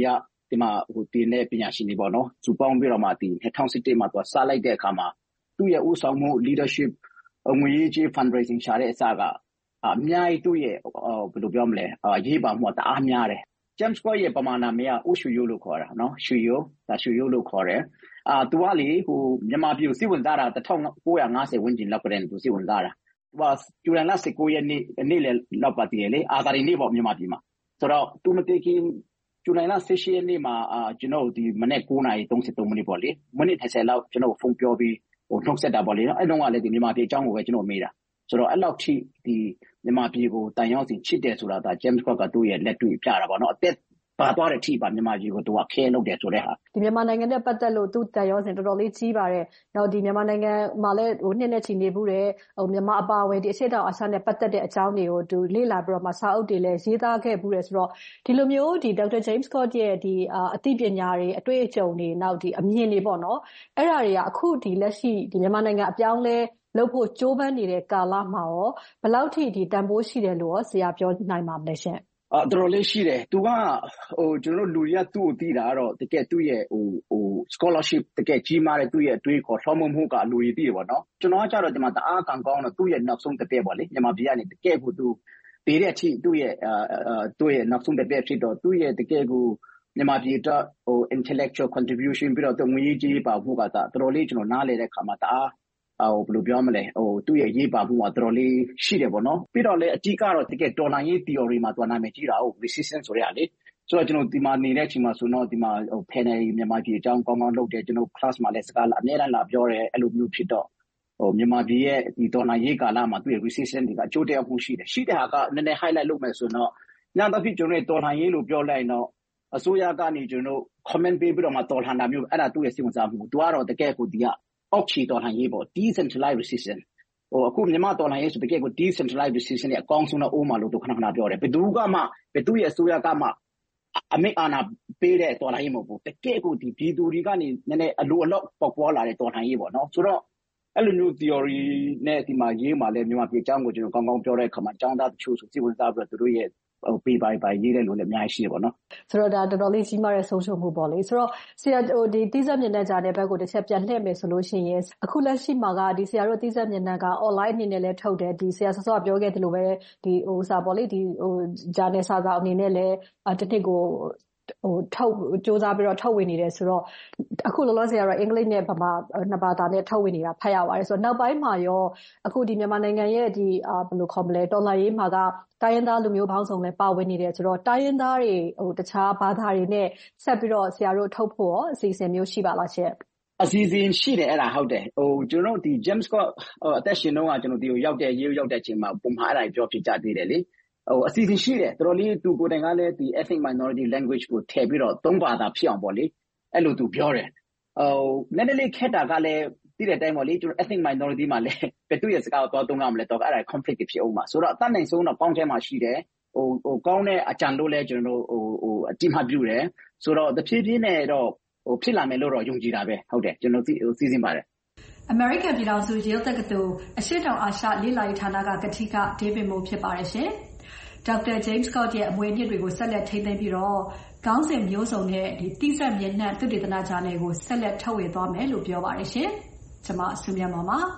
[SPEAKER 10] ဒီမှာဒီနဲ့ပညာရှင်တွေပေါ့နော်စုပေါင်းပြီးတော့မှဒီ2017မှာသူစလိုက်တဲ့အခါမှာသူ့ရဲ့ဥဆောင်မှု leadership ငွေရေးကြေး fundraising ရှာတဲ့အစကအများကြီးသူ့ရဲ့ဘယ်လိုပြောမလဲရေးပါမှုတအားများတယ် James Scott ရဲ့ပမာဏမရဥရှူယိုလို့ခေါ်တာနော်ရှူယိုလို့ခေါ်တယ်သူကလေမြန်မာပြည်ကိုစိဝင်စားတာ1950ဝန်းကျင်လောက်ကတည်းကသူစိဝင်စားတာသူကဇူလိုင်လ19ရက်နေ့လေလောက်ပါတည်းလေအာသာရီနေ့ပေါ့မြန်မာပြည်မှာဆိုတော့သူမတည်ခင်ဇူလိုင်လ18ရက်နေ့မှာကျွန်တော်ဒီမနေ့9:33မိနစ်ပေါ့လေမိနစ်20လောက်ကျွန်တော်ဖုန်းပြောပြီးနှုတ်ဆက်တာပေါ့လေနော်အဲ့တော့ကလည်းဒီမြန်မာပြည်အကြောင်းကိုပဲကျွန်တော်မေးတာဆိုတော့အဲ့လောက်ထိဒီမြန်မာပြည်ကိုတန်ရောက်စီချစ်တယ်ဆိုတာဒါ James Scott ကသူ့ရဲ့လက်တွေ့ပြတာပေါ့နော်အသက်ပါသွားတဲ့အထိပါမြန်မာပြည်ကိုသူကခဲလုပ်တယ်ဆိုတဲ့ဟာ
[SPEAKER 9] ဒီမြန်မာနိုင်ငံနဲ့ပတ်သက်လို့သူတန်ရောက်စဉ်တော်တော်လေးကြီးပါတယ်နောက်ဒီမြန်မာနိုင်ငံမှာလည်းနှစ်နဲ့ချီနေဘူးတဲ့မြန်မာအပါအဝင်ဒီအရှေ့တောင်အာရှနဲ့ပတ်သက်တဲ့အကြောင်းတွေကိုသူလေ့လာပြီးတော့မှစာအုပ်တွေလည်းရေးသားခဲ့ဘူးတယ်ဆိုတော့ဒီလိုမျိုးဒီ Dr. James Scott ရဲ့ဒီအသိပညာတွေအတွေ့အကြုံတွေနောက်ဒီအမြင်တွေပေါ့နော်အဲ့ဒါတွေကအခုဒီလက်ရှိဒီမြန်မာနိုင်ငံအပြောင်းလဲလုပ်ဖို့ကြိုးပမ်းနေတဲ့ကာလမှာရောဘယ်လောက်ထိဒီတန်ဖိုးရှိတယ်လို့ဆရာပြောနိုင်ပါမလဲရှင်
[SPEAKER 10] တော်တော်လေးရှိတယ်သူကကျွန်တော်တို့လူတွေကသူ့ကိုသိတာတော့တကယ်သူ့ရဲ့scholarship တကယ်ကြီးမားတဲ့သူ့ရဲ့အတွေးခေါ်ဆောင်းမှုကလူတွေသိတယ်ပေါ့နော်ကျွန်တော်ကကြတော့ဒီမှာတအားကံကောင်းတော့သူ့ရဲ့နောက်ဆုံးတစ်ပြက်ပေါ့လေမြန်မာပြည်ကနေတကယ်ကိုသူတည်တဲ့အထိသူ့ရဲ့နောက်ဆုံးတစ်ပြက်ဖြစ်တော့သူ့ရဲ့တကယ်ကိုမြန်မာပြည်တော့intellectual contribution ပြီးတော့သူငွေကြီးပါဖို့ကတော်တော်လေးကျွန်တော်နားလည်တဲ့ခါမှာတအားဘယ်လိုပြောမလဲသူ့ရဲ့ရေးပါမှုကတော်တော်လေးရှိတယ်ပေါ့နော်ပြီးတော့လည်းအကြီးကတော့တကယ်တော်လှန်ရေး theory မှာသူနာမည်ကြီးတာresistance ဆိုရလေဆိုတော့ကျွန်တော်ဒီမှာနေတဲ့အချိန်မှာဆိုတော့ဒီမှာpanel မြန်မာပြည်အကြောင်းကောင်းကောင်းလုပ်တယ်ကျွန်တော် class မှာလည်းစကားအများအားလာပြောတယ်အဲ့လိုမျိုးဖြစ်တော့မြန်မာပြည်ရဲ့ဒီတော်လှန်ရေးကာလမှာသူ့ရဲ့ resistance တွေကအကျိုးတရားမှုရှိတဲ့ဟာကနည်းနည်း highlight လုပ်မယ်ဆိုတော့ညသဖြင့်ကျွန်တော်တော်လှန်ရေးလို့ပြောလိုက်တော့အစိုးရကနေကျွန်တော် comment ပေးပြီးတော့မှတော်လှန်တာမျိုးအဲ့ဒါသူ့ရဲ့စိတ်ဝင်စားမှုသူကတော့တကယ်ကိုဒီကအောက်ခြေတော်လှန်ရေးပေါ့ decentralized resistance အခုမြန်မာတော်လှန်ရေးဆိုတကယ်ကို decentralized resistance ရဲ့အကောင်းဆုံးသောအိုးမှာလို့သူခဏခဏပြောတယ်ဘယ်သူရဲ့အစိုးရကမှအမိအာဏာပေးတဲ့တော်လှန်ရေးမဟုတ်ဘူးတကယ်ကိုဒီပြည်သူတွေကနေနည်းနည်းအလိုအလောက်ပေါက်ပွားလာတဲ့တော်လှန်ရေးပေါ့နော်ဆိုတော့အဲ့လိုမျိုး theory နဲ့ဒီမှာရေးမှာလဲမြန်မာပြည်အကြောင်းကိုကျွန်တော်ကောင်းကောင်းပြောတဲ့အခါမှာကျောင်းသားတချို့ဆိုစိတ်ဝင်စားပြီးတော့သူတို့ရဲ့ပေးပါရေးတဲ့လူလည်းအများကြီးရှိတယ်ပေါ့နော်
[SPEAKER 9] ဆိုတော့ဒါတော်တော်လေးကြီးမားတဲ့ဆုံးရှုံးမှုပေါ့လေဆိုတော့ဆရာဒီတိကျမျက်နှာကြားတဲ့ဘက်ကိုတစ်ချက်ပြန်လှည့်မယ်ဆိုလို့ရှိရင်အခုလက်ရှိမှာကဒီဆရာတို့တိကျမျက်နှာက online အနေနဲ့လည်းထုတ်တယ်ဒီဆရာဆော့ပြောခဲ့တယ်လို့ပဲဒီစာပေါ့လေဒီဂျာနယ်စာအနေနဲ့လည်းတစ်နှစ်ကိုထုတ်စ조사ပြီးတော့ထုတ်ဝေနေတယ်ဆိုတော့အခုလောလောဆယ်ကတော့အင်္ဂလိပ်နဲ့ဗမာနှစ်ဘာသာနဲ့ထုတ်ဝေနေတာဖတ်ရပါတယ်ဆိုတော့နောက်ပိုင်းမှာရောအခုဒီမြန်မာနိုင်ငံရဲ့ဒီဘယ်လိုခေါ်မလဲတော်လှန်ရေးမှာကတိုင်းရင်းသားလူမျိုးပေါင်းစုံလည်းပါဝင်နေတယ်ဆိုတော့တိုင်းရင်းသားတွေတခြားဘာသာတွေနဲ့ဆက်ပြီးတော့ဆရာတို့ထုတ်ဖို့ရောအစီအစဉ်မျိုးရှိပါလားရှင့်
[SPEAKER 10] အစီအစဉ်ရှိတယ်အဲ့ဒါဟုတ်တယ်ကျွန်တော်ဒီ James Scott အသက်ရှင်တော့ကျွန်တော်ဒီကိုရောက်တဲ့အချိန်မှာပုံမှားအဲ့ဒါပြောဖြစ်ကြသေးတယ်လေအစီအစဉ်ရှိတယ်တော်တော်လေးသူကိုယ်တိုင်ကလည်းဒီ ethnic minority language ကိုထည့်ပြီးတော့သုံးဘာသာဖြစ်အောင်ပေါ့လေအဲ့လိုသူပြောတယ်နည်းနည်းလေးခက်တာကလည်းဒီတဲ့အတိုင်းပေါ့လေကျွန်တော် ethnic minority မှာလည်းဘယ်သူရဲ့စကားကိုသွားသုံးရမလဲတော့အဲ့ဒါ conflict ဖြစ်အောင်မှာဆိုတော့အတတ်နိုင်ဆုံးတော့ကောင်းထဲမှာရှိတယ်ကောင်းတဲ့အကြံလို့လည်းကျွန်တော်တို့အတိမပြုတယ်ဆိုတော့တဖြည်းဖြည်းနဲ့တော့ဖြစ်လာမယ်လို့တော့ယုံကြည်တာပဲဟုတ်တယ်ကျွန်တော်စီစဉ်ပါတယ်
[SPEAKER 9] American ပြည်ထောင်စု Yale တက္ကသိုလ်အရှေ့တောင်အာရှလေ့လာရေးဌာနကကတိက David Moore ဖြစ်ပါတယ်ရှင်Dr. James Scott ရဲ့အမွေအနှစ်တွေကိုဆက်လက်ထိန်းသိမ်းပြီးတော့ခေါင်းစဉ်မျိုးစုံနဲ့ဒီတိကျမျက်နှာသုတေသနဂျာနယ်ကိုဆက်လက်ထုတ်ဝေသွားမယ်လို့ပြောပါတယ်ရှင်။ကျွန်မဆုမြတ်မောင်ပါ။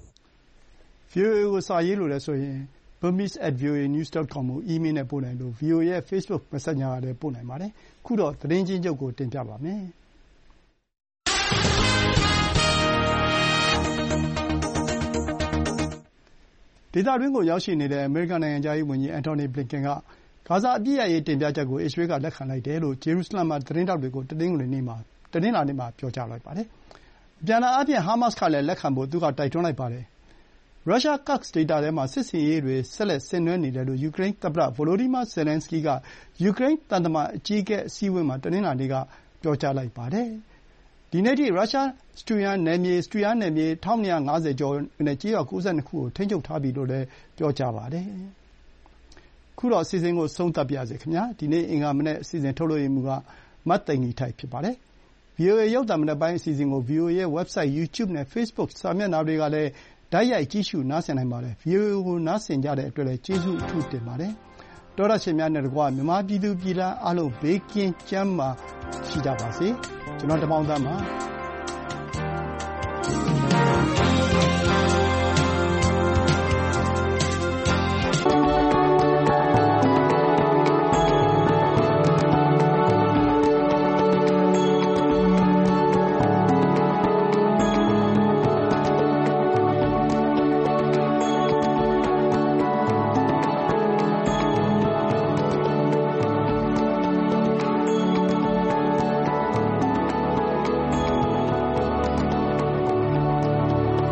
[SPEAKER 2] VOA ကိုစာရေးလို့လည်းဆိုရင် burmese@voanews.com ကို email နဲ့ပို့နိုင်လို့ VOA ရဲ့ Facebook Messenger ကလည်းပို့နိုင်ပါတယ်။ခုတော့သတင်းချင်းချုပ်ကိုတင်ပြပါမယ်။ဒေသတွင်းကိုရောက်ရှိနေတဲ့အမေရိကန်နိုင်ငံခြားရေးဝန်ကြီး Antony Blinken ကဂါဇာအပစ်ရပ်ရေးတင်ပြချက်ကိုအစ္စရေးကလက်ခံလိုက်တယ်လို့ဂျေရုဆလမ်မှာသတင်းထောက်တွေကိုတနင်္လာနေ့မှာပြောကြားလိုက်ပါတယ်။အပြန်အလှန်အားဖြင့်ဟာမတ်စ်ကလည်းလက်ခံဖို့သူကတိုက်တွန်းလိုက်ပါတယ်။ရုရှား Kursk ဒေသထဲမှာစစ်ဆင်ရေးတွေဆက်လက်ဆင်နွှဲနေတယ်လို့ယူကရိန်းသမ္မတ Volodymyr Zelenskyy ကယူကရိန်းသံတမန်အကြီးအကဲအစည်းအဝေးမှာတနင်္လာနေ့ကပြောကြားလိုက်ပါတယ်။ဒီနေ့ထိရုရှားစတူယန်နယ်မြေ 1250 ကျော်နဲ့ကျေးရွာ92ခုကိုထိန်းချုပ်ထားပြီလို့လည်းပြောကြားပါတယ်။ခုတော့အစီအစဉ်ကိုဆုံးသတ်ပါရစေခင်ဗျာ။ဒီနေ့အင်္ဂါမနက်အစီအစဉ်ထုတ်လွှင့်မှုကမတ်သိန်နီထိုက်ဖြစ်ပါတယ်။ VOA ရုပ်သံမနက်ပိုင်းအစီအစဉ်ကို VOA ရဲ့ website, YouTube နဲ့ Facebook စာမျက်နှာတွေကလည်းတိုက်ရိုက်ကြည့်ရှုနားဆင်နိုင်ပါတယ်။ VOA ကိုနားဆင်ကြတဲ့အတွက်လည်းကျေးဇူးအထူးတင်ပါတယ်။တောတရှင်များနဲ့တကွမြန်မာပြည်သူပြည်သားအားလုံးဘေးကင်းကျန်းမာရှိကြပါစေ။ကျွန်တော်တမောင်သန်းပါ။